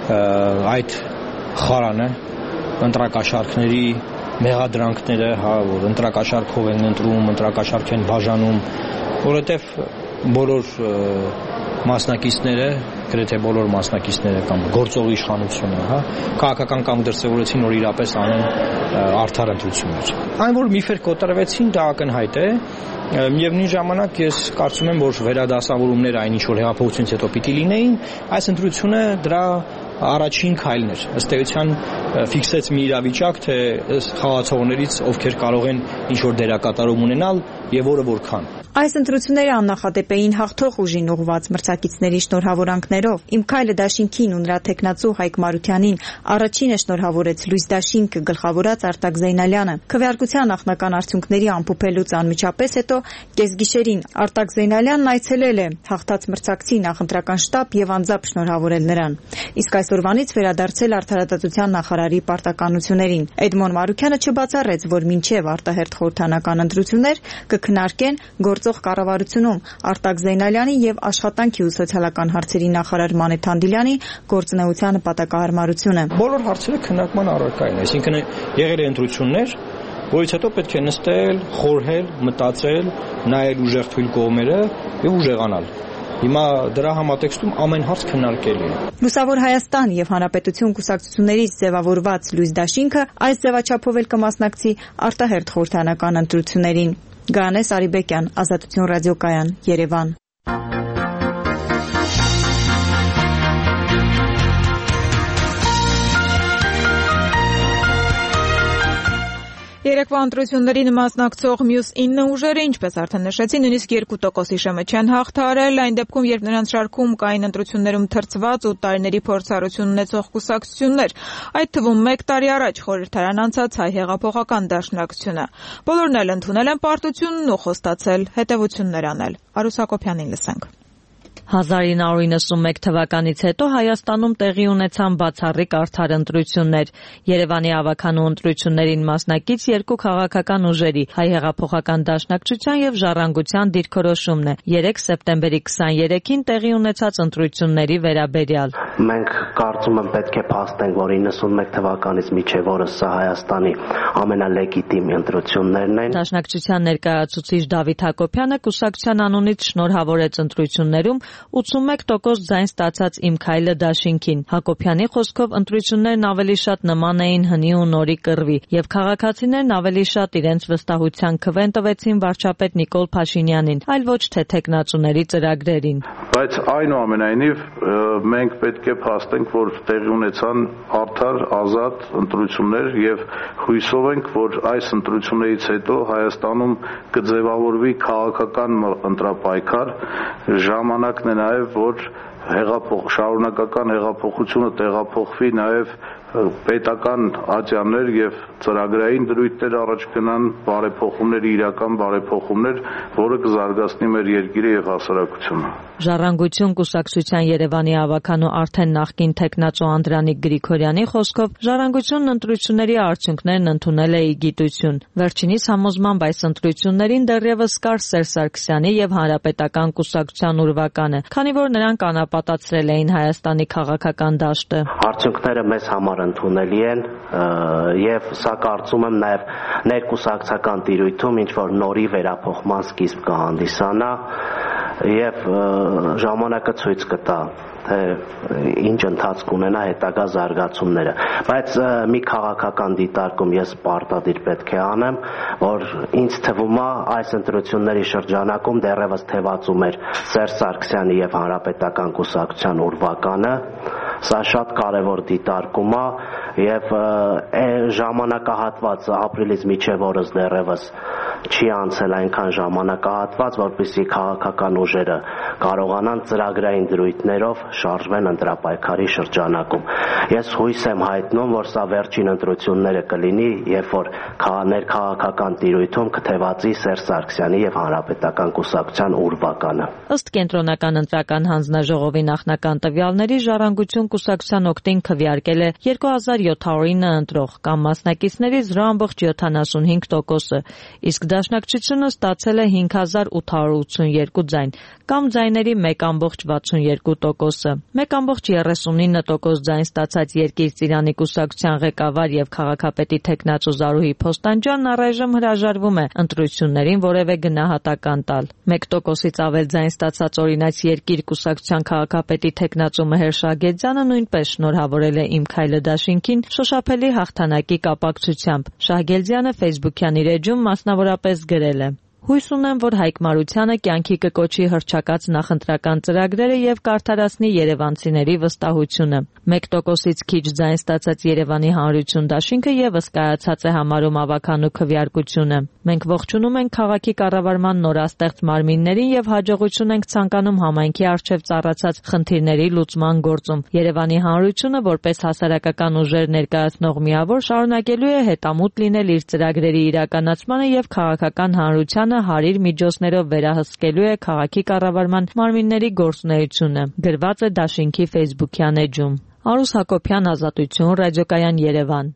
այդ խարանը, ընտրակաշարքների մեղադրանքները, հա, որ ընտրակաշարքով են ընտրում, ընտրակաշարք են բաժանում, որովհետև բոլոր մասնակիցները, գրեթե բոլոր մասնակիցները կամ գործող իշխանությունը, հա, քաղաքական կամ դրսևորեցին, որ իրապես անեն արդար ընտրություններ։ Այն, որ միֆեր կոտրվեցին, դա ակնհայտ է։ Միևնույն ժամանակ ես կարծում եմ, որ վերադասավորումներ այն ինչ որ հեղափոխությունից հետո պիտի լինեին, այս ընտրությունը դրա առաջին քայլն էր։ Ըստ էության ֆիքսեց մի իրավիճակ, թե խաղացողներից ովքեր կարող են ինչ որ դերակատարում ունենալ եւ որը որքան։ Այս ընտրությունները աննախադեպ էին հաղթող ուժին ուղղված մրցակիցների շնորհավորանքներով։ Իմ քայլը դաշինքին ու նրա թեկնածու Հայկ Մարությանին առաջինը շնորհավորեց Լույս Դաշինքը գլխավորած Արտակ Զեյնալյանը։ Քվեարկության նախնական արդյունքների ամփոփելուց անմիջապես հետո կեսգիշերին Արտակ Զեյնալյանն այցելել է հաղթած մրցակցի նախընտրական շտաբ եւ անձամբ շնորհավորել նրան։ Իսկ այսօրվանից վերադարձել արդարադատության նախարարի պարտականություններին։ Էդմոն Մարուկյանը չբացառեց, որ մինչև արտահերթ խորհրդարանական ընտրություններ կքննարկեն գործող կառավարությունում Արտակ Զեյնալյանի եւ աշխատանքի ու սոցիալական հարցերի նախարար Մանեթ Անդիլյանի գործունեության նպատակահարմարությունը։ Բոլոր հարցերը քննարկման առարկա են, այսինքն եղել է ընտրություններ, որից հետո պետք է նստել, խորհել, մտածել, նայել ուժեղ թույլ կողմերը եւ ուժեղանալ։ Հիմա դրա համատեքստում ամեն հարց քննարկելի է։ Լուսավոր Հայաստան եւ Հանրապետություն կուսակցություններից ձևավորված Լույս Դաշինքը այս ձևաչափով էլ կմասնակցի արտահերթ խորհրդարանական ընտրություններին։ Գայանե Սարիբեկյան, Ազատություն ռադիոկայան, Երևան։ Երեկվա ընտրություններին մասնակցող մյուս ինը ուժերը, ինչպես արդեն նշեցի, նույնիսկ երկու տոկոսի շեմը չեն հաղթահարել, այն դեպքում, երբ նրանց շարքում կային ընտրություններում թրծված ու տարիների փորձառություն ունեցող կուսակցություններ, այդ թվում մեկ տարի առաջ խորհրդարան անցած Հայ հեղափոխական դաշնակցությունը։ Բոլորն էլ ընդունել են պարտությունն ու խոստացել հետևություններ անել։ Արուս Հակոբյանին լսենք։ հազար ինը հարյուր իննսունմեկ թվականից հետո Հայաստանում տեղի ունեցան բացառիկ արդար ընտրություններ։ Երևանի ավականու ընտրություններին մասնակից երկու քաղաքական ուժերի՝ Հայ հեղափոխական դաշնակցության եւ Ժառանգության դիրքորոշումն է երեք սեպտեմբերի քսաներեքին տեղի ունեցած ընտրությունների վերաբերյալ։ Մենք կարծում եմ պետք է փաստենք, որ իննսունմեկ թվականից մինչև օրս սա Հայաստանի ամենալեգիտիմ ընտրություններն են։ Դաշնակցության ներկայացուցիչ Դավիթ Հակոբյանը կուսակցության անունից շնորհավորեց ընտրություններում ութսունմեկ տոկոս ձայն ստացած Իմ քայլը դաշինքին։ Հակոբյանի խոսքով ընտրություններն ավելի շատ նման էին հնի ու նորի կռվի, եւ քաղաքացիներն ավելի շատ իրենց վստահության քվեն տվեցին վարչապետ Նիկոլ Փաշինյանին, այլ ոչ թե թեկնածուների ծրագրերին։ Բայց այնուամենայնիվ մենք պետք է փաստենք, որ տեղի ունեցան արդար, ազատ ընտրություններ եւ հույսով ենք, որ այս ընտրություններից հետո Հայաստանում կձևավորվի քաղաքական ընտրապայքար, ժամանակն է նաեւ, որ հեղափոխ շարունակական հեղափոխությունը տեղափոխվի նաեւ պետական ատյաններ եւ ծրագրային դրույթներ առաջ գնան, բարեփոխումներ, իրական բարեփոխումներ, որը կզարգացնի մեր երկիրը եւ հասարակությունը։ Ժառանգություն կուսակցության Երևանի ավականու արդեն նախկին թեկնածու Անդրանիկ Գրիգորյանի խոսքով Ժառանգությունն ընտրությունների արդյունքներն ընդունել է ի գիտություն։ Վերջինիս համոզմամբ այս ընտրություններին դեռևս կար Սերժ Սարգսյանի եւ Հանրապետական կուսակցության ուրվականը, քանի որ նրանք անապատացրել էին Հայաստանի քաղաքական դաշտը։ Արդյունքները մեզ համար ընդունելի են եւ սա կարծում եմ նաեւ ներկուսակցական տիրույթում ինչ որ նորի վերափոխման սկիզբ կհանդիսանա եւ ժամանակը ցույց կտա թե ինչ ընթացք ունենա հետագա զարգացումները, բայց մի քաղաքական դիտարկում ես պարտադիր պետք է անեմ, որ ինձ թվում է այս ընտրությունների շրջանակում դեռևս թևածում էր Սերժ Սարգսյանի եւ Հանրապետական կուսակցության ուրվականը, սա շատ կարևոր դիտարկում է եւ ժամանակահատվածը ապրիլից մինչեւ օրս դեռևս չի անցել այնքան ժամանակահատված, որպեսզի քաղաքական ուժերը կարողանան ծրագրային դրույթներով շարժվեն ընտրապայքարի շրջանակում։ Ես հույս եմ հայտնում, որ սա վերջին ընտրությունները կլինի, երբ որ ներքաղաքական տիրույթում կթևածի Սերժ Սարգսյանի եւ Հանրապետական կուսակցության ուրվականը։ Ըստ կենտրոնական ընտրական հանձնաժողովի նախնական տվյալների, Ժառանգություն կուսակցության օգտին քվեարկել է երկու հազար յոթ հարյուր ինը ընտրող կամ մասնակիցների զրո ամբողջ յոթանասունհինգ տոկոսը, իսկ Դաշնակցությունը ստացել է հինգ հազար ութ հարյուր ութսունյերկու ձայն, կամ ձայների մեկ ամբողջ վաթսուն երկու տոկոսը։ մեկ ամբողջ երեսուն ինը տոկոս ձայն ստացած Երկիր Ծիրանի կուսակցության ղեկավար եւ քաղաքապետի թեկնածու Զարուհի Փոստանջյանն առայժմ հրաժարվում է ընտրություններին որևէ գնահատական տալ։ մեկ տոկոսից ավել ձայն ստացած օրինաց Երկիր կուսակցության քաղաքապետի թեկնածու Մհեր Շահգեզյանը նույնպես շնորհավորել է Իմ Քայլը դաշինքին շոշափելի հաղթանակի կապակցությամբ։ Շահգեզյանը Facebook-յան իր էջում մասնավորապես գրել է. Հույս ունեմ, որ Հայկ Մարությանը կյանքի կկոչի հռչակած նախընտրական ծրագրերը եւ կարդարացնի երևանցիների վստահությունը։ մեկ տոկոսից քիչ ձայն ստացած Երևանի Հանրություն դաշինքը եւս կայացած է համարում ավականու քվեարկությունը։ Մենք ողջունում ենք քաղաքի կառավարման նորաստեղծ մարմիններին եւ հաջողություն ենք ցանկանում համայնքի առջեւ ծառացած խնդիրների լուծման գործում։ Երևանի Հանրությունը որպես հասարակական ուժեր ներկայացնող միավոր շարունակելու է հետամուտ լինել իր ծրագրերի իրականացմանը եւ քաղաքական հանրությանը հարիր միջոցներով վերահսկելու է քաղաքի կառավարման մարմինների գործունեությունը, գրված է դաշինքի Facebook-յան էջում։ Արուս Հակոբյան, Ազատություն, Ռադիոկայան, Երևան։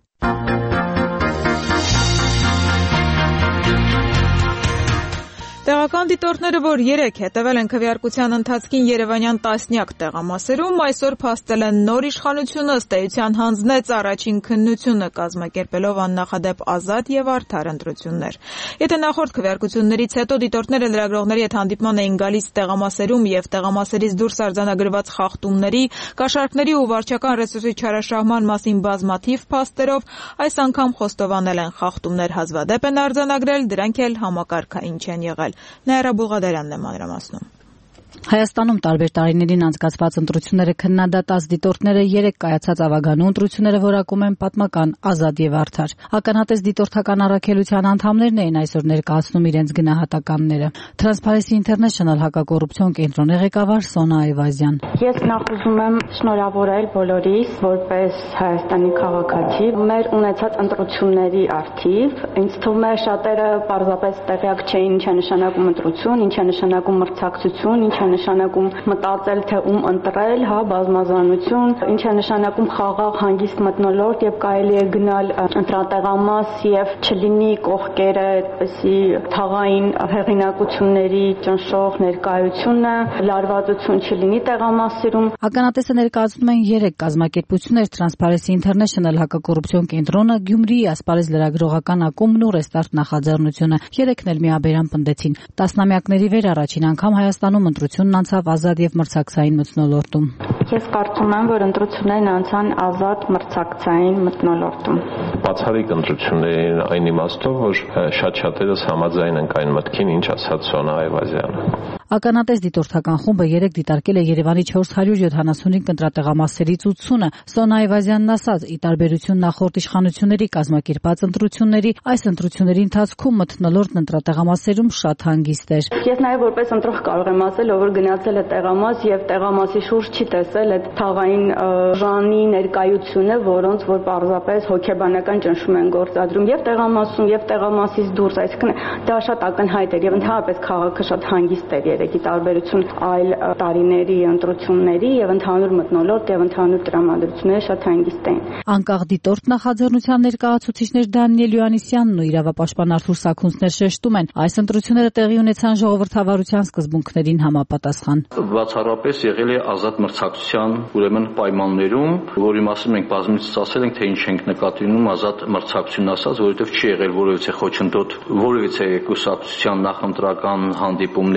Տեղական դիտորդները, որ երեկ հետևել են քվեարկության ընթացքին երևանյան տասնյակ տեղամասերում, այսօր փաստել են նոր իշխանությունը ըստ էության հանձնեց առաջին քննությունը կազմակերպելով աննախադեպ ազատ եւ արդար ընտրություններ։ Եթե նախորդ քվեարկություններից հետո դիտորդները լրագրողների հետ հանդիպման էին գալիս տեղամասերում եւ տեղամասերից դուրս արձանագրված խախտումների, կաշառքների ու վարչական ռեսուրսի չարաշահման մասին բազմաթիվ փաստերով, այս անգամ խոստովանել են խախտումներ հազվադեպ են արձանագրել, դրանք էլ համակարգային չեն եղել։ Նաիրա Բուլղադարյանն է մանրամասնում։ Հայաստանում տարբեր տարիներին անցկացված ընտրությունները քննադատած դիտորդները երեք կայացած ավագանու ընտրությունները որակում են պատմական, ազատ եւ արդար։ Ականատես դիտորդական առաքելության անդամներն էին այսօր ներկայացնում իրենց գնահատականները։ Transparency International հակակոռուպցիոն կենտրոնի ղեկավար Սոնա Այվազյան։ Ես նախ ուզում եմ շնորհավորել բոլորիս որպես Հայաստանի քաղաքացի մեր ունեցած ընտրությունների արդիվ։ Ինձ թվում է շատերը պարզապես տեղյակ չէին ինչ է նշանակում ընտրություն, ինչ է նշանակում մրցակցություն, ինչ է նշանակում մտածել թե ում ընտրել, հա, բազմազանություն, ինչ է նշանակում խաղաղ հանգիստ մթնոլորտ եւ կարելի է գնալ ընտրատեղամաս եւ չլինի կողքերը այդպեսի թաղային հեղինակությունների ճնշող ներկայությունը, լարվածություն չլինի տեղամասերում։ Ականատեսը ներկայացնում են երեք կազմակերպություններ Transparency International հակակոռուպցիոն կենտրոնը, Գյումրիի ասպարեզ լրագրողական ակումբն ու Restart նախաձեռնությունը։ Երեքն էլ միաբերան պնդեցին։ Տասնամյակների վեր առաջին անգամ Հայաստանում ընտրությունն անցավ ազատ եւ մրցակցային մթնոլորտում։ Ես կարծում եմ, որ ընտրություններն անցան ազատ մրցակցային մթնոլորտում։ Բացառիկ ընտրություններին այն իմաստով, որ շատ-շատերս համաձայն ենք այն մտքին, ինչ ասաց Սոնա Այվազյանը։ Ականատես դիտորդական խումբը երեք դիտարկել է Երևանի չորս հարյուր յոթանասունհինգ ընտրատեղամասերից ութսունը։ Սոնա Այվազյանն ասաց, ի տարբերություն նախորդ իշխանությունների կազմակերպած ընտրությունների, այս ընտրությունների ընթացքում մթնոլորտն ընտրատեղամասերում շատ հանգիստ էր։ Ես նաև որպես ընտրող կարող եմ ասել, ով գնացել է տեղամաս եւ տեղամասի շուրջ չի տեսել այդ թաղային ժանի ներկայությունը, որոնց որ պարզապես հոգեբանական ճնշում են գործադրում եւ տեղամասում եւ տեղամասից դուրս, այսինքն դա շատ ակնհայտ էր եւ ընդհանրապես քաղաքը շատ հանգիստ էր երեկի տարբերություն այլ տարիների ընտրությունների եւ ընդհանուր մթնոլորտ եւ ընդհանուր տրամադրությունները շատ հանգիստ էին։ Անկախ դիտորդ նախաձեռնության ներկայացուցիչներ Դանիել Յոհաննիսյանն ու իրավապաշտպան Արթուր Սաքունցներ շեշտում են, այս ընտրությունները տեղի ունեցան ժողովրդավարության սկզբունքներին համապատասխան։ Բացառապես եղել է ազատ մրցակցության ուրեմն պայմաններում, որի մասին մենք բազմիցս ասել ենք, թե ինչ ենք նկատի ունենում ազատ մրցակցությունն ասած, որովհետեւ չի եղել որևիցե խոչընդոտ որևիցե կուսակցության նախընտրական հանդիպումներին,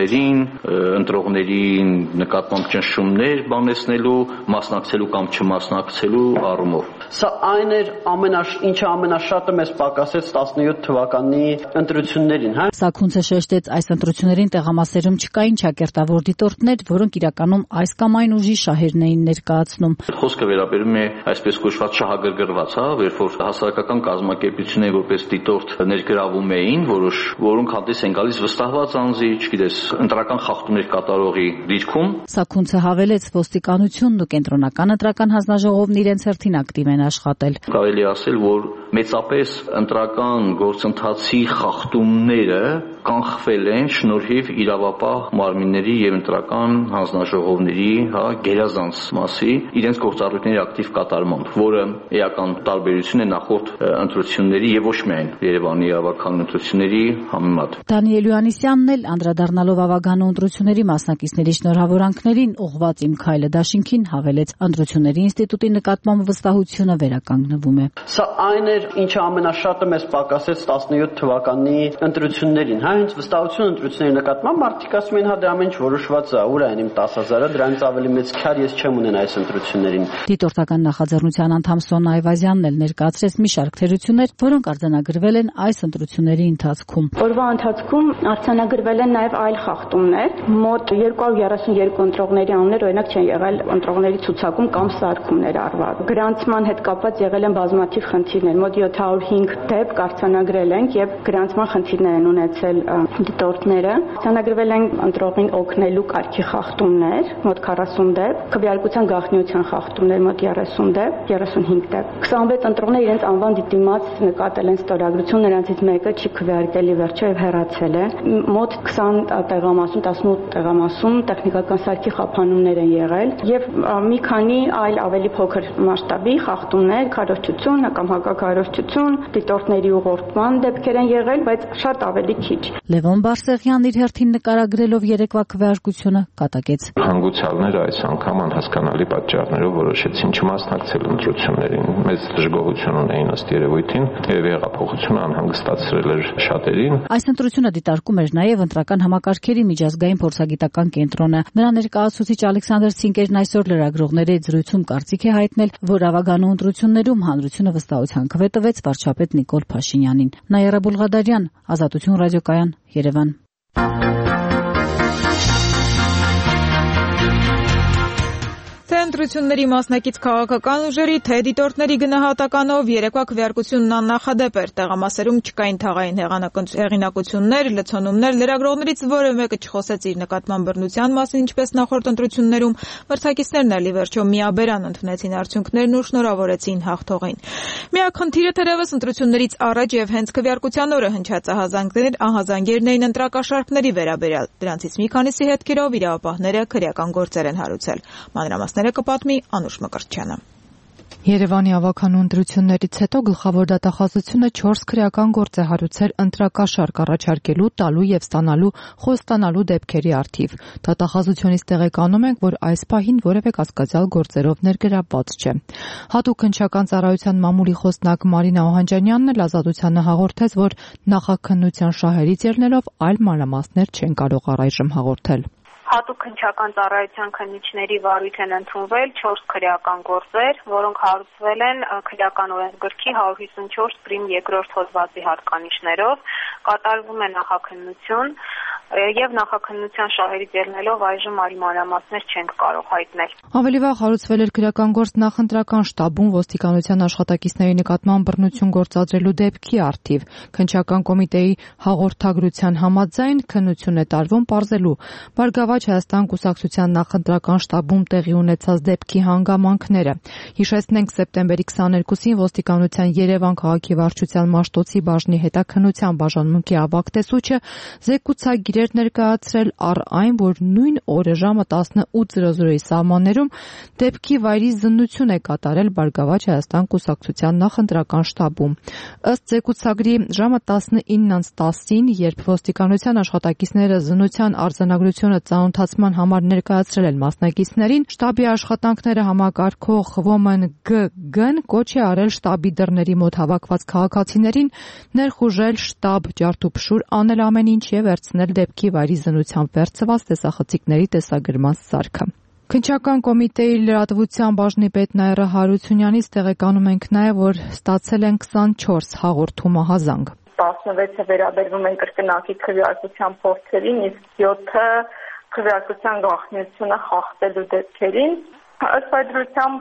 ընտրողների նկատմամբ ճնշումներ բանեցնելու, մասնակցելու կամ չմասնակցելու առումով։ Սա այն էր ամենաշ ինչը ամենաշատը մեզ պակասեց տասնյոթ թվականի ընտրություններին, հա։ Սաքունցը շեշտեց, այս ընտրություններին տեղամասերում չկային ճակերտավոր դիտորդներ, որոնք իրականում այս կամ այն ուժի շահերն էին ներկայացնում։ Խոսքը վերաբերում է այսպես կոչված շահագրգռված, հա, երբ որ հասարակական կազմակերպությունները որպես դիտորդ ներգրավում էին, որոշ որոնք հանդես են գալիս վստահված անձի, չգիտես, ընտրական խախտումներ կատարողի դիրքում։ Սաքունցը հավելեց, ոստիկանությունն ու կենտրոնական ընտրական հանձնաժողովն իրենց հերթին ակտիվ են աշխատել։ Կարելի է ասել, որ մեծապես ընտրական գործընթացի խախտումները կանխվել են շնորհիվ իրավապահ մարմինների եւ ընտրական հանձնաժողովների, հա, գերազանց մասի իրենց գործառույթների ակտիվ կատարմամբ, որը էական տարբերություն է նախորդ ընտրությունների եւ ոչ միայն Երևանի ավականն ընտրությունների համեմատ։ Դանիել Յուաննիսյանն էլ անդրադառնալով ավագանու ընտրությունների մասնակիցների շնորհավորանքներին ուղղված Իմ քայլը դաշինքին հավելեց, ընտրությունների ինստիտուտի նկատմամբ վստահությունը վերականգնվում է։ Սա այն էր, ինչը ամենաշատը մեզ պակասեց տասնյոթ թվականի ընտրություններին, հա, հենց վստահություն ընտրությունների նկատմամբ մարդիկ ասում են, հա դա ամեն ինչ որոշված է, ուր է այն իմ տասը հազարը, դրանից ավելի մեծ քյար ես չեմ ունեն այս ընտրություններին։ Դիտորդական նախաձեռնության անդամ Սոնա Այվազյանն էլ ներկայացրեց մի շարք թերություններ, որոնք արձանագրվել են այս ընտրությունների ընթացքում։ Օրվա ընթացքում արձանագրվել են նաև այլ խախտումներ, մոտ երկու հարյուր երեսունյոթ ընտրողների անուններ օրինակ չեն եղել ընտրողների ցուցակում կամ սարքումներ արված։ Գրանցման հետ կապված եղել են բազմաթիվ խնդիրներ, մոտ յոթ հարյուր հինգ դեպք արձանագրել ենք եւ գրանցման խնդիրներ են ունեցել դիտորդները։ Արձանագրվել են ընտրողին օգնելու կարգի խախտումներ, մոտ քառասուն դեպք, քվեարկության գաղտնիության խախտումներ, մոտ երեսուն դեպք, երեսունհինգ դեպք։ քսանվեց ընտրողներ իրենց անվան դիտիմաց նկատել են ստորագրություն, նրանցից մեկը չի քվեարկել ի վերջո եւ հեռացել է։ Մոտ քսան տեղամասում, տասնութ տեղամասում տեխնիկական սարքի խափանումներ են եղել եւ մի քանի այլ ավելի փոքր մասշտաբի խախտումներ, քարոզչություն կամ հակաքարոզչություն, դիտորդների ուղղորդման դեպքեր են եղել, բայց շատ ավելի քիչ։ Լևոն Բարսեղյանն իր հերթին նկարագրելով երեկվա քվեարկությունը կատակեց։ Հանգուցյալները այս անգամ անհասկանալի պատճառներով որոշեցին չմասնակցել ընտրություններին։ Մեծ դժգոհություն ունեին ըստ երևույթին եւ հեղափոխությունը անհանգստացրել էր շատերին։ Այս ընտրությունը դիտարկում էր նաեւ ընտրական համակարգերի միջազգային փորձագիտական կենտրոնը։ Նրա ներկայացուցիչ Ալեքսանդր Ցինկերն այսօր լրագրողների զրույցում կարծիք է հայտնել, որ ավագանու ընտրություններում հանրությունը վստահության քվե տվեց վարչապետ Նիկոլ Փաշինյանին։ Նաիրա Բուլղադարյան, Ազատություն ռադիոկայան, Երևան։ Թե ընտրությունների մասնակից քաղաքական ուժերի, թե դիտորդների գնահատականով երեկվա քվեարկությունն աննախադեպ էր։ Տեղամասերում չկային թաղային հեղինակություններ, լցոնումներ, լրագրողներից որևէ մեկը չխոսեց իր նկատմամբ բռնության մասին, ինչպես նախորդ ընտրություններում։ Մրցակիցներն էլ ի վերջո միաբերան ընդունեցին արդյունքներն ու շնորհավորեցին հաղթողին։ Միակ խնդիրը թերևս ընտրություններից առաջ եւ հենց քվեարկության օրը հնչած ահազանգերն էին ընտրակաշառքների վերաբերյալ։ Դրանցից մի քանիսի հետքերով իրավապահները քրեական գործեր են հարուցել։ Մանրամասները կպատմի Անուշ Մկրտչյանը։ Երևանի ավագանու ընտրություններից հետո գլխավոր դատախազությունը չորս քրեական գործ է հարուցել ընտրակաշառք առաջարկելու, տալու եւ ստանալու, խոստանալու դեպքերի առթիվ։ Դատախազությունից տեղեկանում ենք, որ այս պահին որևէ կասկածյալ գործերով ներգրավված չէ։ Հատուկ հնչական ծառայության մամուլի խոսնակ Մարինա Օհանջանյանն էլ Ազատությանը հաղորդեց, որ նախաքննության շահերից ելնելով այլ մանրամասներ չեն կարող առայժմ հաղորդել։ Հատուկ հնչական ծառայության քննիչների վարույթ են ընդունվել չորս քրեական գործեր, որոնք հարուցվել են քրեական օրենսգրքի հարյուր հիսունչորս պրիմ երկրորդ հոդվածի հատկանիշներով, կատարվում է նախաքննություն եւ նախաքննության շահերից ելնելով այժմ այլ մանրամասներ չենք կարող հայտնել։ Ավելի վաղ հարուցվել էր քրեական գործ նախընտրական շտաբում ոստիկանության աշխատակիցների նկատմամբ բռնություն գործադրելու դեպքի առթիվ։ Քննչական կոմիտեի հաղորդագրության համաձայն քննություն է տարվում պարզելու Բարգավաճ Հայաստան կուսակցության նախընտրական շտաբում տեղի ունեցած դեպքի հանգամանքները։ Հիշեցնենք, սեպտեմբերի քսաներկուսին ոստիկանության Երևան քաղաքի վարչության Մաշտոցի բաժնի հետաքննության բաժանմունքի ավագ տեսուչը զեկուցագիր էր ներկայացրել առ այն, որ նույն օրը ժամը տասնութ զրո զրոյի սահմաններում դեպքի վայրի զննություն է կատարել Բարգավաճ Հայաստան կուսակցության նախընտրական շտաբում։ Ըստ զեկուցագրի ժամը տասնինը տասին, երբ ոստիկանության աշխատակիցները զննության արձանագրությունը ծանոթացման համար ներկայացրել են մասնակիցներին, շտաբի աշխատանքները համակարգող Women G G-ն կոչ է արել շտաբի դռների մոտ հավաքված քաղաքացիներին ներխուժել շտաբ ջարդուփշուր անել ամեն ինչ եւ վերցնել դեպքի վայրի զննությամբ վերցված տեսախցիկների տեսագրման սարքը։ Քննչական կոմիտեի լրատվության բաժնի պետ Նաիրա Հարությունյանից տեղեկանում ենք նաև, որ ստացել են քսանչորս հաղորդում ահազանգ։ տասնվեցը վերաբերվում են կրկնակի քվեարկության փորձերին, իսկ յոթը քվեարկության գաղտնիությունը խախտելու դեպքերին։ Ըստ այդրությամբ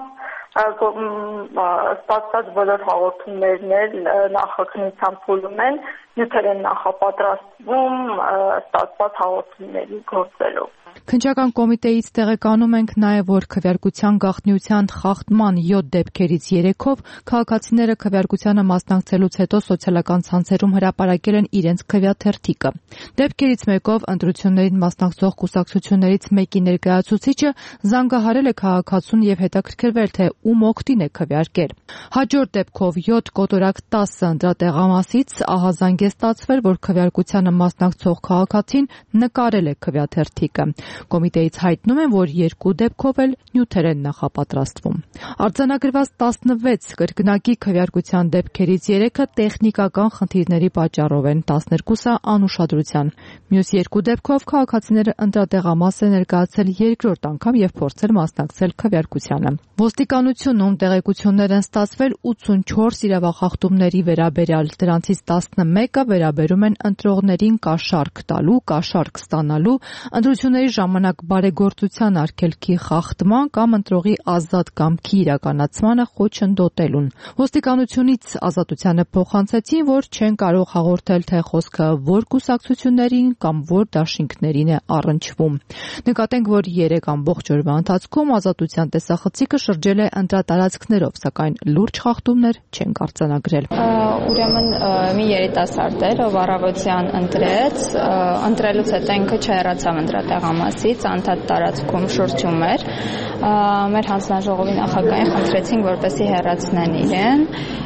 ստացած բոլոր հաղորդումներն էլ նախաքննության փուլում են, նյութեր են նախապատրաստվում ստացված հաղորդումների գործերով։ Քննչական կոմիտեից տեղեկանում ենք նաև, որ քվեարկության գաղտնիության խախտման յոթ դեպքերից երեքով քաղաքացիները քվեարկությանը մասնակցելուց հետո սոցիալական ցանցերում հրապարակել են իրենց քվեաթերթիկը։ Դեպքերից մեկով ընտրություններին մասնակցող կուսակցություններից մեկի ներկայացուցիչը զանգահարել է քաղաքացուն եւ հետաքրքրվել, թե ում օգտին է քվեարկել։ Հաջորդ դեպքով յոթ կոտորակ տասը ընտրատեղամասից ահազանգ է ստացվել, որ քվեարկությանը մասնակցող քաղաքացին նկարել է քվեաթերթիկը։ Կոմիտեից հայտնում են, որ երկու դեպքով էլ նյութեր են նախապատրաստվում։ Արձանագրված տասնվեց կրկնակի քվեարկության դեպքերից երեքը տեխնիկական խնդիրների պատճառով են, տասներկուսը անուշադրության։ Մյուս երկու դեպքով քաղաքացիները ընտրատեղամաս են ներկայացել երկրորդ անգամ եւ փորձել մասնակցել քվեարկությանը։ Ոստիկանությունում տեղեկություններ են ստացվել ութսունչորս իրավախախտումների վերաբերյալ, դրանցից տասնմեկը վերաբերում են ընտրողներին կաշառք տալու, կաշառք ստանալու, ընտրությունների ժամանակ բարեգործության արգելքի խախտման կամ ընտրողի ազատ կամքի իրականացմանը խոչընդոտելուն։ Ոստիկանությունից ազատությանը փոխանցեցին, որ չեն կարող հաղորդել, թե խոսքը որ կուսակցություններին կամ որ դաշինքներին է առնչվում։ Նկատենք, որ երեք ամբողջ օրվա ընթացքում ազատության տեսախցիկը շրջել է ընտրատարածքներով, սակայն լուրջ խախտումներ չեն արձանագրել։ Ուրեմն մի երիտասարդ էր, ով առավոտյան ընտրեց, ընտրելուց հետո ինքը չհեռացավ ընտրատեղամասից, անդադ տարածքում շրջում էր։ Մեր հանձնաժողովի նախագահին խնդրեցինք, որպեսզի հեռացնեն իրեն։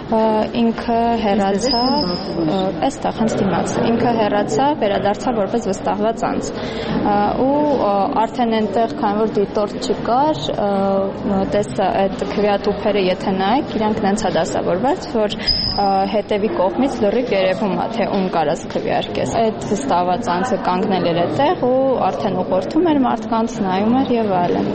Ինքը հեռացավ, այստեղ հենց դիմաց, ինքը հեռացավ, վերադարձավ որպես վստահված անձ։ Ու արդեն այնտեղ, քանի որ դիտորդ չկար, տեսա այդ քվեատուփերը եթե նայեք, իրանք նենց է դասավորված, որ հետևի կողմից լրիվ երևում է, թե ում կարաս քվեարկես։ Այդ վստահված անձը կանգնել էր այդտեղ ու արդեն ուղղորդում էր մարդկանց, նայում էր եւ այլն։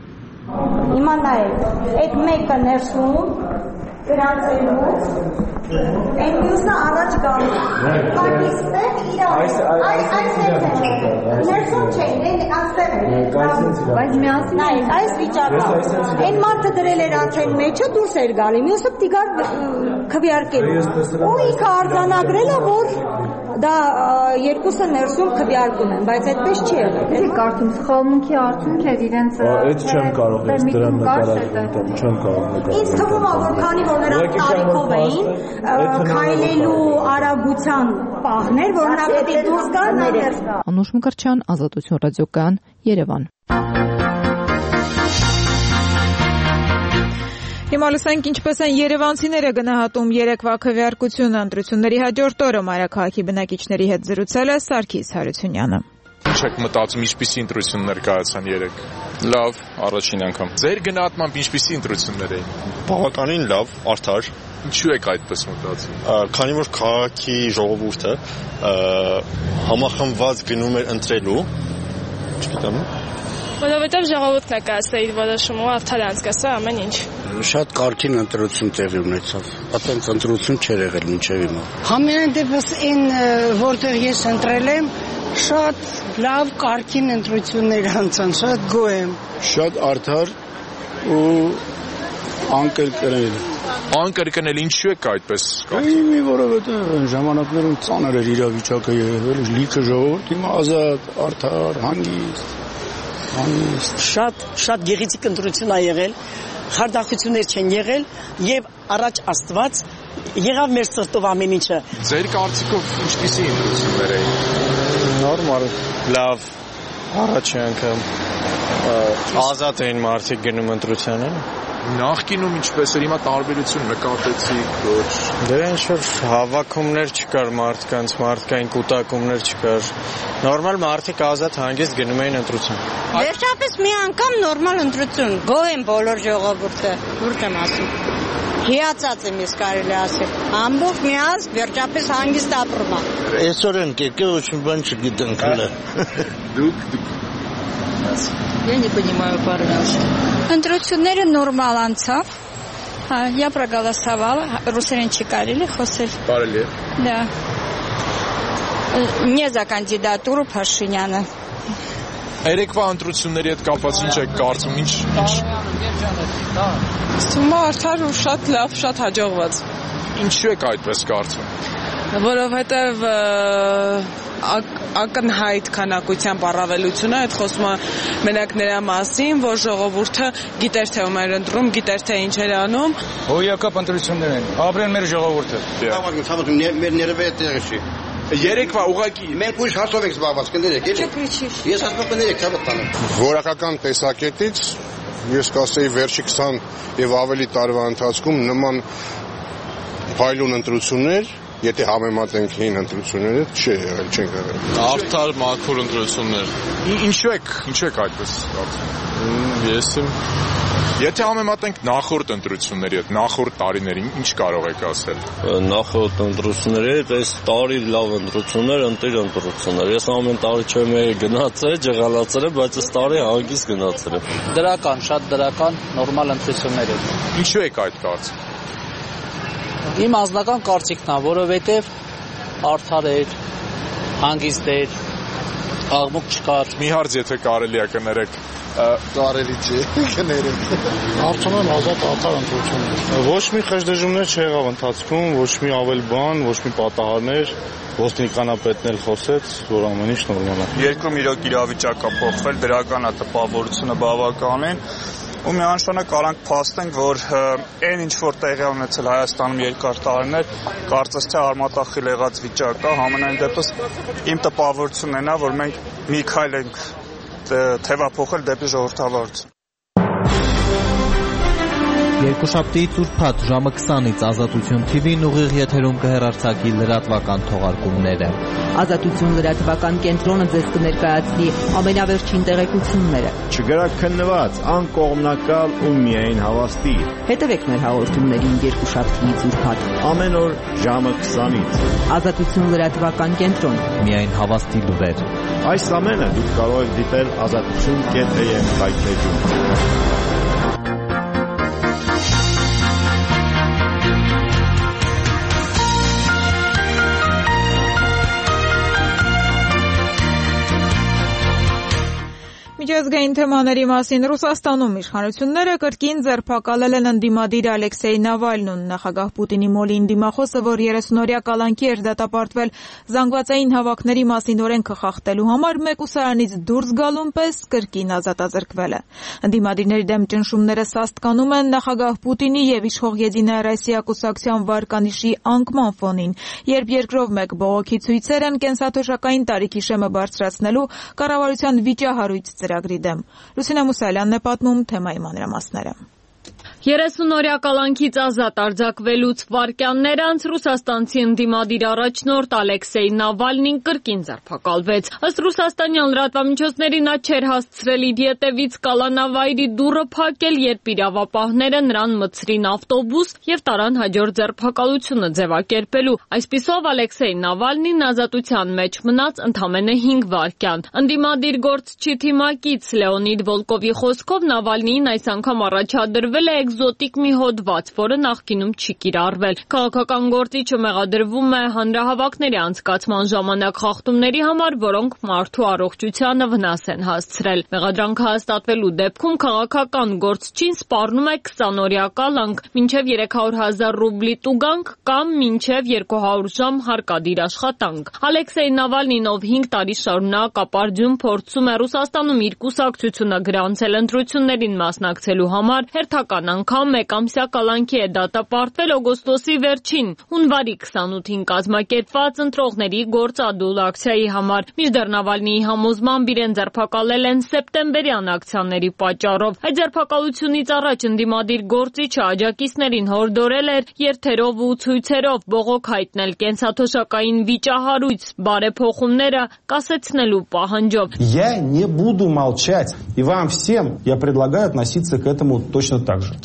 Հիմա նայեք, այդ մեկը ներսում գրանցելուց, այն մյուսը առաջ գալու։ Պակիստան իրար։ Այս այս ներսում չէ, իրեն անցել է։ Բայց միասին նայեք, այս վիճակով։ Այն մարդը դրել էր անցել մեջը, դուրս էր գալի, մյուսը պիտի գար քվեարկելու։ Ու ինքը արձանագրել է, որ դա երկուսը ներսում քվեարկում են, բայց այդպես չի եղել։ Դե կարծում սխալմունքի արդյունք էր իրենց։ Այդ չեմ կարող ես դրան նկարագրել, չեմ կարող նկարագրել։ Ինձ թվում է, որ քանի որ նրանք տարիքով էին, քայլելու արագության պահներ, որ նա պետք է դուրս գար ներս։ Անուշ Մկրտչյան, Ազատություն ռադիոկայան, Երևան։ Հիմա լսենք ինչպես են երևանցիները գնահատում երեկվա քվեարկությունը։ Ընտրությունների հաջորդ օրը մայրաքաղաքի բնակիչների հետ զրուցել է Սարգիս Հարությունյանը։ Ինչ եք մտածում, ինչպիսի ընտրություններ կայացան երեկ։ Լավ, առաջին անգամ։ Ձեր գնահատմամբ ինչպիսի ընտրություններ էին։ Բավականին լավ, արդար։ Ինչու եք այդպես մտածում։ Քանի որ քաղաքի ժողովուրդը համախմբված գնում էր ընտրելու, չգիտեմ։ Որովհետև ժողովուրդն է կայացրել իր որոշումը, արդար անցկացրել ամեն ինչ։ Շատ կարքին ընտրություն տեղի ունեցավ։ Այդպես ընտրություն չէր եղել մինչև հիմա։ Համենայն դեպս այն, որտեղ ես ընտրել եմ, շատ լավ կարքին ընտրություններ անցան, շատ գոհ եմ։ Շատ արդար ու անկրկնել։ Անկրկնել ինչու եք այդպես կարծում։ Մի որովհետև այն ժամանակներում ծանր էր իրավիճակը եղել, լիքը ժողովուրդ, հիմա ազատ, արդար, հանգիստ։ Շատ շատ գեղեցիկ ընտրություն ա եղել, խարդախություններ չեն եղել եւ առաջ Աստված եղավ մեր սրտով ամեն ինչը։ Ձեր կարծիքով ինչպիսի ընտրություններ էին։ Նորմալ, լավ, առաջի անգամ ազատ էին մարդիկ գնում ընտրությանը։ Նախկինում ինչպես էր, հիմա տարբերություն նկատեցիք, ոչ։ Դե ինչ-որ հավաքումներ չկար մարդկանց, մարդկային կուտակումներ չկար։ Նորմալ մարդիկ ազատ հանգիստ գնում էին ընտրության։ Վերջապես մի անգամ նորմալ ընտրություն։ Գոհ եմ բոլոր ժողովուրդը, ուրդ եմ ասում։ հիացած եմ ես կարելի ասել։ Ամբողջ մի ազգ վերջապես հանգիստ ապրում է։ Այսօր են եկել, ոչ մի բան չգիտենք հələ։ Դուք Я не понимаю по-русски. Ընտրությունները նորմալ անցավ։ Я проголосовала. Ռուսերեն չի կարելի խոսել։ Կարելի է։ Да. Не за кандидатуру Փաշինյանը։ Երեկվա ընտրությունների հետ կապված ինչ եք կարծում, ինչ ինչ Ստումա արդար ու շատ լավ, շատ հաջողված։ Ինչու եք այդպես կարծում։ Որովհետև ակնհայտ քանակությամբ առավելությունը այդ խոսում է մենակ նրա մասին, որ ժողովուրդը գիտեր թե ում էր ընտրում, գիտեր թե ինչ էր անում։ Հոյակապ ընտրություններ են։ Ապրեն մեր ժողովուրդը։ Ցավոք, ցավոք, մեր ներվե տեղը չի։ Երեկվա ուղղակի մենք ուշ հասով ենք զբաղված, կներեք, էլի։ Ես ասում կներեք, ցավոք տանը։ Որակական տեսակետից ես կասեի վերջի քսան եւ ավելի տարվա ընթացքում նման փայլուն ընտրություններ, եթե համեմատենք հին ընտրությունները, չի եղել, չեն եղել։ Արդար մաքուր ընտրություններ։ Ինչու եք, ինչու եք այդպես կարծում։ Ես եմ Եթե համեմատենք նախորդ ընտրությունների հետ, նախորդ տարիներին, ինչ կարող եք ասել։ Նախորդ ընտրությունների հետ այս տարի լավ ընտրություններ, ընտիր ընտրություններ։ Ես ամեն տարի չեմ գնացել, ջղալացել, բայց այս տարի հանգիստ գնացել եմ։ Դրական, շատ դրական, նորմալ ընտրություններ են։ Ինչու եք այդ կարծում։ Իմ անձնական կարծիքն է, որովհետև արդար էր, հանգիստ էր, աղմուկ չկար։ Մի հարց եթե կարելի է կներեք։ Կարելի չէ, կներեք։ Արդյունքում ազատ արդար ընտրություններ։ Ոչ մի խժդժումներ չեղավ ընթացքում, ոչ մի ավել բան, ոչ մի պատահարներ, ոստիկանապետն էլ խոսեց, որ ամեն ինչ նորմալ է։ Երկրում իրոք իրավիճակ կա փոխվել, դրական է տպավորությունը բավական է։ Ու միանշանակ կարանք փաստենք, որ այն ինչ որ տեղի ունեցել Հայաստանում երկար տարիներ, կարծես թե արմատախիլ եղած վիճակ է, համենայն դեպս իմ տպավորությունն է, որ մենք մի քայլ ենք թևափոխել դեպի ժողովրդավարություն։ Երկուշաբթի ծուրփաթ ժամը քսանից Ազատություն Թի Վին ուղիղ եթերում կհեռարձակի լրատվական թողարկումները։ Ազատություն լրատվական կենտրոնը ձեզ կներկայացնի ամենավերջին տեղեկությունները։ Չգրակ քննված, անկողմնակալ ու միայն հավաստի։ Հետևեք մեր հաղորդումներին երկուշաբթի ծուրփաթ ամեն օր ժամը քսանից։ Ազատություն լրատվական կենտրոն։ Միայն հավաստի լուրեր։ Այս ամենը դուք կարող եք դիտել ազատություն կետ էյ էմ կայքեջում։ Միջազգային թեմաների մասին Ռուսաստանում իշխանությունները կրկին ձերբակալել են ընդդիմադիր Ալեքսեյ Նավալնուն։ Նախագահ Պուտինի մոլի ընդդիմախոսը, որ երեսունօրյա կալանքի էր դատապարտվել զանգվածային հավաքների մասին օրենքը խախտելու համար, մեկուսարանից դուրս գալուն պես կրկին ազատազրկվել է։ Ընդդիմադիրների դեմ ճնշումները սաստկանում են նախագահ Պուտինի եւ իշխող Եդինայա Ռոսիա կուսակցության վարկանիշի անկման ֆոնին, երբ երկրով մեկ բողոքի ցույցեր են կենսաթոշակային տարիքի շեմը բարձրացնելու կառավարության վիճահարույց ծրագրի դեմ։ Լուսինե Մուսալյանն է պատմում թեմայի մանրամասները։ երեսունօրյա կալանքից ազատ արձակվելուց վայրկյաններ անց ռուսաստանցի ընդդիմադիր առաջնորդ Ալեքսեյ Նավալնին կրկին ձերբակալվեց։ Ըստ ռուսաստանյան լրատվամիջոցների նա չէր հասցրել իր ետևից կալանավայրի դուռը փակել, երբ իրավապահները նրան մտցրին ավտոբուս եւ տարան հաջորդ ձերբակալությունը ձևակերպելու։ Այսպիսով Ալեքսեյ Նավալնին ազատության մեջ մնաց ընդամենը հինգ վայրկյան։ Ընդդիմադիր գործչի թիմակից Լեոնիդ Վոլկովի խոսքով Նավալնիին այս անգամ առաջադրվել է էկզոտիկ մի հոդված, որը նախկինում չի կիրառվել։ Քաղաքական գործիչը մեղադրվում է հանրահավաքների անցկացման ժամանակ խախտումների համար, որոնք մարդու առողջությանը վնաս են հասցրել։ Մեղադրանքը հաստատվելու դեպքում քաղաքական գործչին սպառնում է քսանօրյա կալանք, մինչև երեք հարյուր հազար ռուբլի տուգանք կամ մինչև երկու հարյուր ժամ հարկադիր աշխատանք։ Ալեքսեյ Նավալնին, ով հինգ տարի շարունակ ապարդյուն փորձում է Ռուսաստանում իր կուսակցությունը գրանցել ընտրություններին մասնակցելու համար, հերթական անգամ մեկամսյա կալանքի է դատապարտվել օգոստոսի վերջին, հունվարի քսանութին կազմակերպված ընտրողների գործադուլ ակցիայի համար։ Մինչդեռ Նավալնիի համոզմամբ իրեն ձերբակալել են սեպտեմբերյան ակցիաների պատճառով։ Այդ ձերբակալությունից առաջ ընդդիմադիր գործիչը աջակիցներին հորդորել էր երթերով ու ցույցերով բողոք հայտնել կենսաթոշակային վիճահարույց բարեփոխումները կասեցնելու պահանջով։ Я не буду молчать, и вам всем я предлагаю относиться к этому точно так же.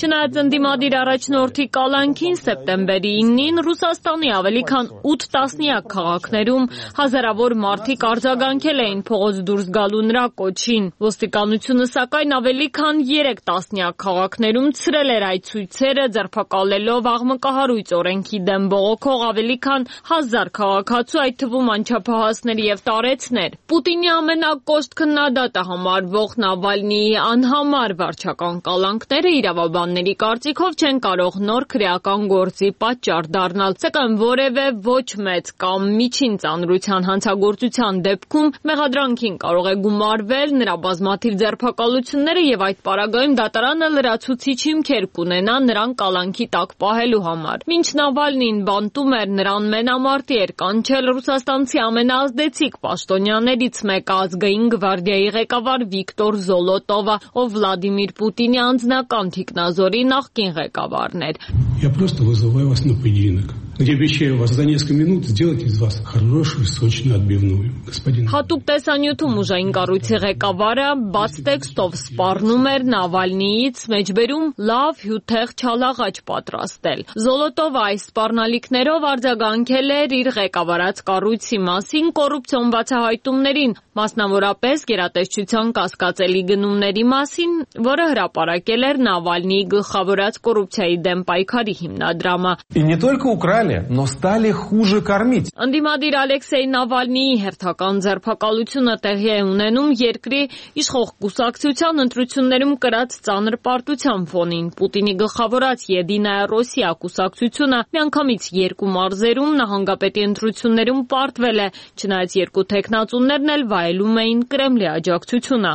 Չնայած ընդդիմադիր առաջնորդի կալանքին սեպտեմբերի իննին Ռուսաստանի ավելի քան ութ տասնյակ քաղաքներում հազարավոր մարդիկ արձագանքել էին փողոց դուրս գալու նրա կոչին։ Ոստիկանությունը սակայն ավելի քան երեք տասնյակ քաղաքներում ցրել էր այդ ցույցերը, ձերբակալելով աղմկահարույց օրենքի դեմ բողոքող ավելի քան հազար քաղաքացու, այդ թվում անչափահասներ եւ տարեցներ։ Պուտինի ամենակոշտ քննադատը համարվող Նավալնիի անհամար վարչական կալանքները իրավաբանների կարծիքով չեն կարող նոր քրեական գործի պատճառ դառնալ, սակայն որևէ ոչ մեծ կամ միջին ծանրության հանցագործության դեպքում մեղադրանքին կարող է գումարվել նրա բազմաթիվ ձերբակալությունները եւ այդ պարագայում դատարանը լրացուցիչ հիմքեր կունենա նրան կալանքի տակ պահելու համար։ Մինչ Նավալնին բանտում էր, նրան մենամարտի էր կանչել ռուսաստանցի ամենաազդեցիկ պաշտոնյաներից մեկը, ազգային գվարդիայի ղեկավար Վիկտոր Զոլոտովը, ով Վլադիմիր Պուտինի անձնական թիկնազորի նախկին ղեկավարն էր։ Я просто вызываю вас на поединок, где обещаю вас за несколько минут сделать из вас хорошую сочную отбивную, господин. Հատուկ տեսանյութում ուժային կառույցի ղեկավարը բաց տեքստով սպառնում էր Նավալնիից, մեջբերում լավ հյութեղ չալաղաճ պատրաստել։ Զոլոտովը այս սպառնալիքներով արձագանքել էր իր ղեկավարած կառույցի մասին կոռուպցիոն բացահայտումներին, մասնավորապես գերատեսչության կասկածելի գնումների մասին, որը հրապարակել էր Նավալնիի գլխավորած կոռուպցիայի դեմ պայքարի հիմնադրամը։ И не только украли, но стали хуже кормить. Ընդդիմադիր Ալեքսեյ Նավալնիի հերթական ձերբակալությունը տեղի է ունենում երկրի իշխող կուսակցության ընտրություններում կրած ծանր պարտության ֆոնին։ Պուտինի գլխավորած Եդինայա Ռոսիա կուսակցությունը միանգամից երկու մարզերում նահանգապետի ընտրություններում պարտվել է, չնայած երկու թեկնածուներն էլ վայելում էին Կրեմլի աջակցությունը։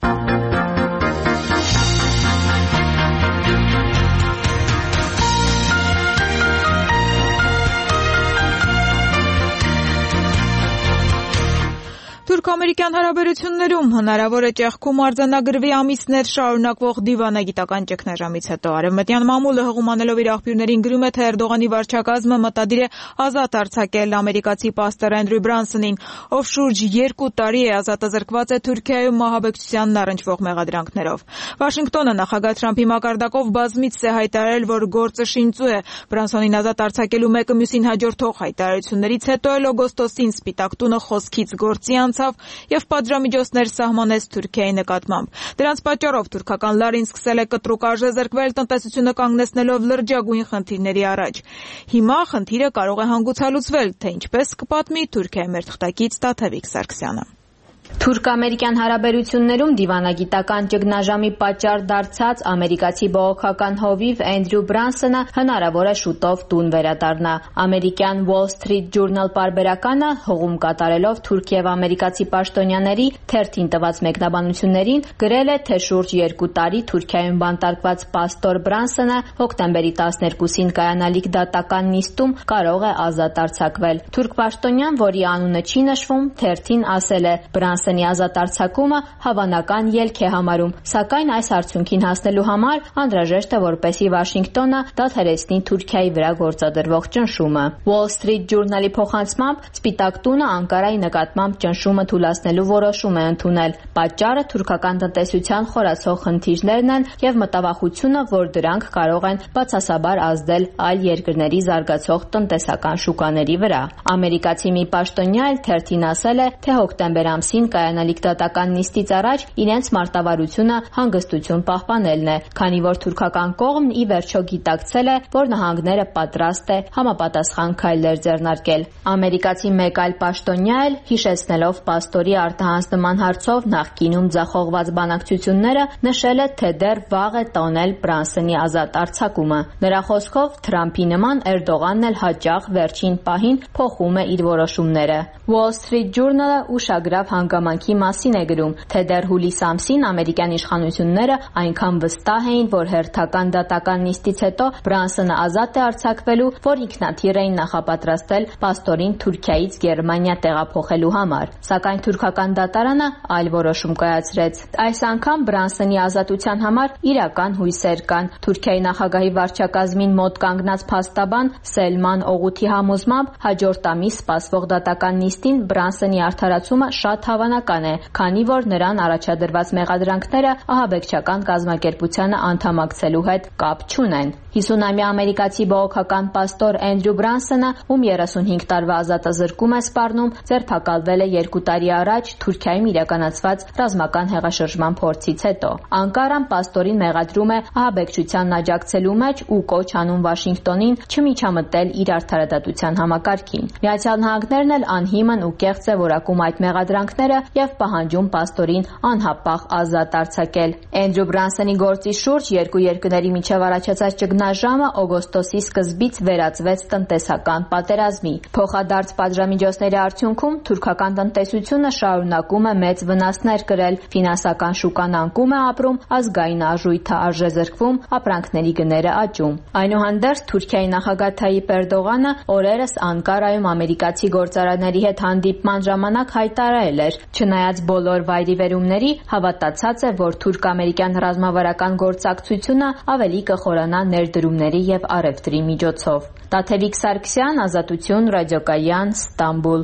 Թուրք-ամերիկյան հարաբերություններում հնարավոր է ճեղքում արձանագրվի ամիսներ շարունակվող դիվանագիտական ճգնաժամից հետո արևմտյան մամուլը հղումանելով իր աղբյուրներին գրում է, թե Էրդողանի վարչակազմը մտադիր է ազատ արձակել ամերիկացի պաստոր Էնդրյու Բրանսոնին, ով շուրջ երկու տարի է ազատազրկված է Թուրքիայում մահաբեկչությանն առնչվող մեղադրանքներով։ Վաշինգտոնը նախագահ Թրամփի մակարդակով բազմիցս է հայտարարել, որ գործը շինծու է։ Բրանսոնին ազատ արձակելու մեկը մյուսին հաջորդող հայտարարություններից հետո էլ օգոստոսին Սպիտակ տունը խոսքից գործի անցավ եւ պատժամիջոցներ սահմանեց Թուրքիայի նկատմամբ։ Դրանց պատճառով թուրքական լարին սկսել է կտրուկ արժեզրկվել, տնտեսությունը կանգնեցնելով լրջագույն խնդիրների առաջ։ Հիմա խնդիրը կարող է հանգուցալուծվել, թե ինչպես կպատմի Թուրքիայի մեր թղթակից Տաթևիկ Սարգսյանը։ Թուրք-ամերիկյան հարաբերություններում դիվանագիտական ճգնաժամի պատճառ դարձած ամերիկացի բողոքական հովիվ Էնդրյու Բրանսոնը հնարավոր է շուտով տուն վերադառնա։ Ամերիկյան Wall Street Journal պարբերականը հողում կատարելով թուրք եւ ամերիկացի պաշտոնյաների թերթին տված մեկնաբանություններին գրել է, թե շուրջ երկու տարի Թուրքիայում բանտարկված պաստոր Բրանսոնը հոկտեմբերի տասներկուսին կայանալիք դատական նիստում կարող է ազատ արձակվել։ Թուրք պաշտոնյան, որի անունը չի նշվում, թերթին ասել է. Բրանսոնի ազատ արձակումը հավանական ելք է համարում, սակայն այս արդյունքին հասնելու համար անհրաժեշտ է, որպեսզի Վաշինգտոնը դադարեցնի Թուրքիայի վրա գործադրվող ճնշումը։ Wall Street Journal-ի փոխանցմամբ Սպիտակ տունը Անկարայի նկատմամբ ճնշումը թուլացնելու որոշում է ընդունել։ Պատճառը թուրքական տնտեսության խորացող խնդիրներն են եւ մտավախությունը, որ դրանք կարող են բացասաբար ազդել այլ երկրների զարգացող տնտեսական շուկաների վրա։ Ամերիկացի մի պաշտոնյա էլ թերթին ասել է, թե հոկտեմբեր ամսին կայանալիք դատական նիստից առաջ իրենց մարտավարությունը հանգստություն պահպանելն է, քանի որ թուրքական կողմն ի վերջո գիտակցել է, որ նահանգները պատրաստ է համապատասխան քայլեր ձեռնարկել։ Ամերիկացի մեկ այլ պաշտոնյա էլ հիշեցնելով պաստորի արտահանձնման հարցով նախկինում ձախողված բանակցությունները նշել է, թե դեռ վաղ է տանել Բրանսոնի ազատ արձակումը։ Նրա խոսքով Թրամփի նման Էրդողանն էլ հաճախ վերջին պահին փոխում է իր որոշումները։ Wall Street Journal-ը ուշագրավ հանգամանքի մասին է գրում, թե դեռ հուլիս ամսին ամերիկյան իշխանությունները այնքան վստահ էին, որ հերթական դատական նիստից հետո Բրանսոնը ազատ է արձակվելու, որ ինքնաթիռ էին նախապատրաստել պաստորին Թուրքիայից Գերմանիա տեղափոխելու համար։ Սակայն թուրքական դատարանը այլ որոշում կայացրեց։ Այս անգամ Բրանսոնի ազատության համար իրական հույսեր կան։ Թուրքիայի նախագահի վարչակազմին մոտ կանգնած փաստաբան Սելման Օղութի համոզմամբ հաջորդ ամիս սպասվող դատական նիստին Բրանսոնի արդարացումը շատ հավանական հավանական է, քանի որ նրան առաջադրված մեղադրանքները ահաբեկչական կազմակերպությանը անդամակցելու հետ կապ չունեն։ հիսունամյա ամերիկացի բողոքական պաստոր Էնդրյու Բրանսոնը, ում երեսունհինգ տարվա ազատազրկում է սպառնում, ձերբակալվել է երկու տարի առաջ Թուրքիայում իրականացված ռազմական հեղաշրջման փորձից հետո։ Անկարան պաստորին մեղադրում է ահաբեկչությանն աջակցելու մեջ ու կոչ անում Վաշինգտոնին չմիջամտել իր արդարադատության համակարգին։ Միացյալ Նահանգներն էլ անհիմն ու կեղծ է որակում այդ մեղադրանքները եւ պահանջում պաստորին անհապաղ ազատ արձակել։ Էնդրյու Բրանսոնի գործի շուրջ երկու երկրների միջև առաջացած ճգնաժամը օգոստոսի սկզբից վերածվեց տնտեսական պատերազմի։ Փոխադարձ պատժամիջոցների արդյունքում թուրքական տնտեսությունը շարունակում է մեծ վնասներ կրել, ֆինանսական շուկան անկում է ապրում, ազգային արժույթը արժեզրկվում, ապրանքների գները աճում։ Այնուհանդերձ Թուրքիայի նախագահ Թայիպ Էրդողանը օրերս Անկարայում ամերիկացի գործարանների հետ հանդիպման ժամանակ հայտարարել էր, չնայած բոլոր վայրիվերումների, հավատացած է, որ թուրք-ամերիկյան ռազմավարական գործակցությունը ավելի կխորանա ներդրումների եւ առևտրի միջոցով։ Տաթևիկ Սարգսյան, Ազատություն, Ռադիոկայան, Ստամբուլ։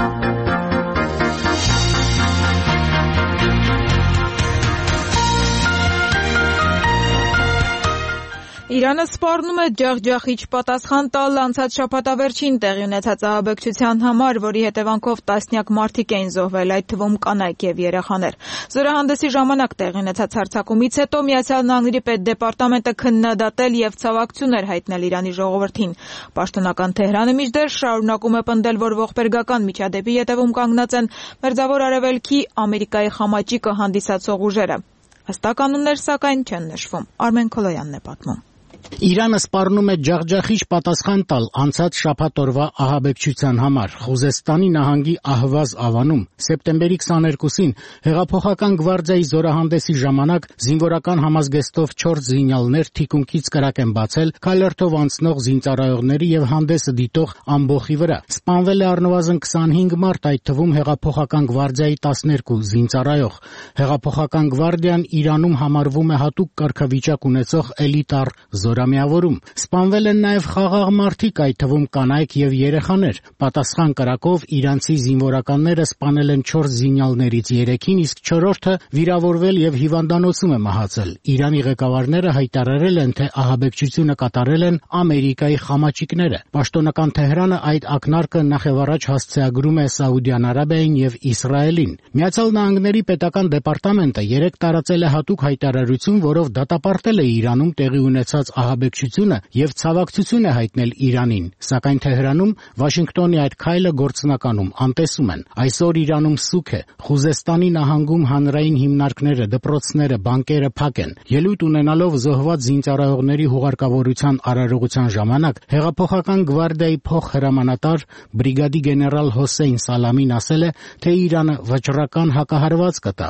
Իրանը սպառնում է ջախջախիչ պատասխան տալ անցած շաբաթավերջին տեղի ունեցած ահաբեկչության համար, որի հետևանքով տասնյակ մարդիկ էին զոհվել, այդ թվում կանայք եւ երեխաներ։ Զորահանդեսի ժամանակ տեղի ունեցած հարձակումից հետո Միացյալ Նահանգների պետդեպարտամենտը քննադատել եւ ցավակցություն էր հայտնել Իրանի ժողովրդին։ Պաշտոնական Թեհրանը մինչդեռ շարունակում է պնդել, որ ողբերգական միջադեպի հետևում կանգնած են Մերձավոր Արևելքի Ամերիկայի խամաճիկը հանդիսացող ուժերը։ Ըստականուններ սակայն չեն նշվում։ Արմեն Քոլոյանն է պատմում։ Իրանը սպառնում է ջախջախիչ պատասխան տալ անցած շաբաթ օրվա ահաբեկչության համար։ Խուզեստանի նահանգի Ահվազ ավանում սեպտեմբերի քսաներկուսին հեղափոխական գվարդիայի զորահանդեսի ժամանակ զինվորական համազգեստով չորս զինյալներ թիկունքից կրակ են բացել քայլերթով անցնող զինծառայողների եւ հանդեսը դիտող ամբոխի վրա։ Սպանվել է առնվազն քսանհինգ մարդ, այդ թվում հեղափոխական գվարդիայի տասներկու զինծառայող։ Հեղափոխական գվարդիան Իրանում համարվում է հատուկ կարգավիճակ ունեցող էլիտար զորամիավորում։ Սպանվել են նաև խաղաղ մարդիկ, այդ թվում կանայք եւ երեխաներ։ Պատասխան կրակով իրանցի զինվորականները սպանել են չորս զինյալներից երեքին, իսկ չորրորդը վիրավորվել եւ հիվանդանոցում է մահացել։ Իրանի ղեկավարները հայտարարել են, թե ահաբեկչությունը կատարել են Ամերիկայի խամաճիկները։ Պաշտոնական Թեհրանը այդ ակնարկը նախևառաջ հասցեագրում է Սաուդյան Արաբիային եւ Իսրայելին։ Միացյալ Նահանգների պետական դեպարտամենտը երեկ տարածել է հատուկ հայտարարություն, որով դատապարտել է Իրանում տեղի ունեցած ահաբեկչությունը եւ ցավակցություն է հայտնել Իրանին, սակայն Թեհրանում Վաշինգտոնի այդ քայլը գործնականում անտեսում են։ Այսօր Իրանում սուք է։ Խուզեստանի նահանգում հանրային հիմնարկները, դպրոցները, բանկերը փակ են։ Ելույթ ունենալով զոհված զինծառայողների հուղարկավորության արարողության ժամանակ հեղափոխական գվարդիայի փոխհրամանատար բրիգադի գեներալ Հոսեյն Սալամին ասել է, թե Իրանը վճռական հակահարված կտա։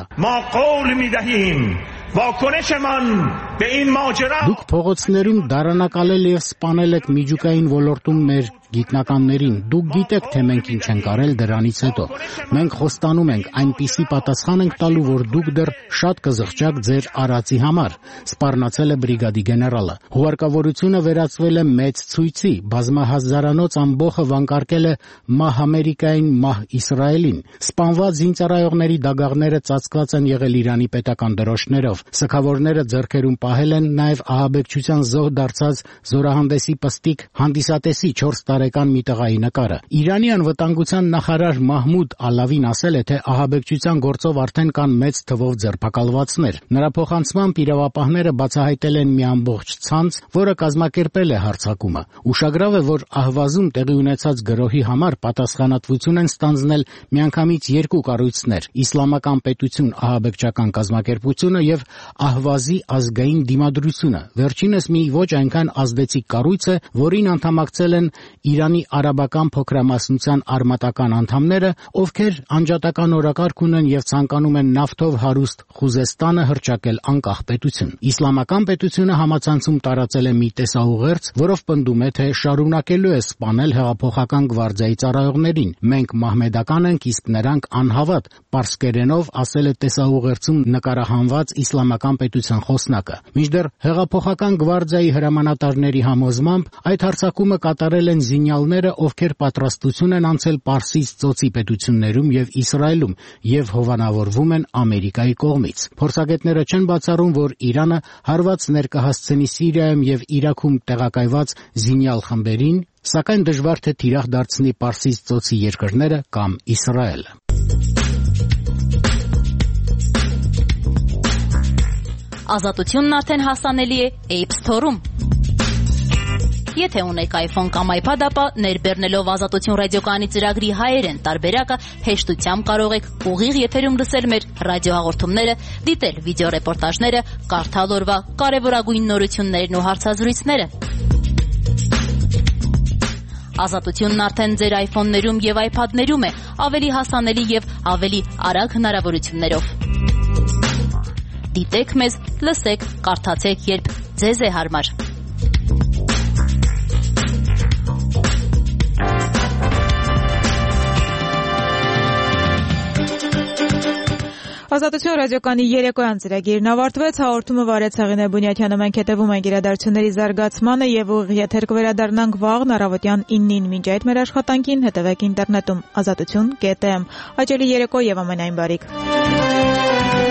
Դուք փողոցներում դարանակալել եւ սպանել եք միջուկային ոլորտում մեր գիտնականներին։ Դուք գիտեք, թե մենք ինչ ենք արել դրանից հետո։ Մենք խոստանում ենք, այնպիսի պատասխան ենք տալու, որ դուք դեռ շատ կզղջաք ձեր արածի համար, սպառնացել է բրիգադի գեներալը։ Հուղարկավորությունը վերածվել է մեծ ցույցի, բազմահազարանոց ամբոխը վանկարկել է մահ Ամերիկային, մահ Իսրայելին։ Սպանված զինծառայողների դագաղները ծածկված են եղել Իրանի պետական դրոշներով։ Սգավորները ձեռքերում պահել են նաև ահաբեկչության զոհ դարձած զորահանդեսի պստիկ հանդիսատեսի չորս տարեկան մի տղայի նկարը։ Իրանի անվտանգության նախարար Մահմուդ Ալավին ասել է, թե ահաբեկչության գործով արդեն կան մեծ թվով ձերբակալվածներ։ Նրա փոխանցմամբ իրավապահները բացահայտել են մի ամբողջ ցանց, որը կազմակերպել է հարձակումը։ Ուշագրավ է, որ Ահվազում տեղի ունեցած գրոհի համար պատասխանատվություն են ստանձնել միանգամից երկու կառույցներ՝ Իսլամական պետություն ահաբեկչական կազմակերպությունը եւ Ահվազի ազգային դիմադրությունը։ Վերջինս մի ոչ այնքան ազդեցիկ կառույց է, որին անդամակցել են Իրանի արաբական փոքրամասնության արմատական անդամները, ովքեր անջատական օրակարգ ունեն եւ ցանկանում են նավթով հարուստ Խուզեստանը հռչակել անկախ պետություն։ Իսլամական պետությունը համացանցում տարածել է մի տեսաուղերձ, որով պնդում է, թե շարունակելու է սպանել հեղափոխական գվարդիայի ծառայողներին։ Մենք մահմեդական ենք, իսկ նրանք անհավատ, պարսկերենով ասել է տեսաուղերձում նկարահանված Իսլամական պետության խոսնակը։ Մինչդեռ հեղափոխական գվարդիայի հրամանատարների համոզմամբ այդ հարձակումը կատարել են զինյալները, ովքեր պատրաստություն են անցել Պարսից ծոցի պետություններում եւ Իսրայելում եւ հովանավորվում են Ամերիկայի կողմից։ Փորձագետները չեն բացառում, որ Իրանը հարված ներկահասցնի Սիրիայում եւ Իրաքում տեղակայված զինյալ խմբերին, սակայն դժվար թե թիրախ դարձնի Պարսից ծոցի երկրները կամ Իսրայելը։ Ազատությունն արդեն հասանելի է App Store-ում։ Եթե ունեք iPhone կամ iPad, ապա ներբեռնելով Ազատություն ռադիոկայանի ծրագրի հայերեն տարբերակը հեշտությամբ կարող եք ուղիղ եթերում լսել մեր ռադիոհաղորդումները, դիտել վիդեոռեպորտաժները, կարդալ օրվա կարևորագույն նորություններն ու հարցազրույցները։ Ազատությունն արդեն ձեր iPhone-ներում եւ iPad-ներում է, ավելի հասանելի եւ ավելի արագ հնարավորություններով։ Դիտեք մեզ, լսեք, կարդացեք, երբ ձեզ է հարմար։ Ազատություն ռադիոկայանի երեկոյան ծրագիրն ավարտվեց, հաղորդումը վարեց Հեղինե Բունյաթյանը, մենք հետևում ենք իրադարձությունների զարգացմանը եւ ուղիղ եթեր կվերադառնանք վաղն առավոտյան իննին, մինչ այդ մեր աշխատանքին հետևեք ինտերնետում ազատություն կետ էմ։ Հաճելի երեկո եւ ամենայն բարիք։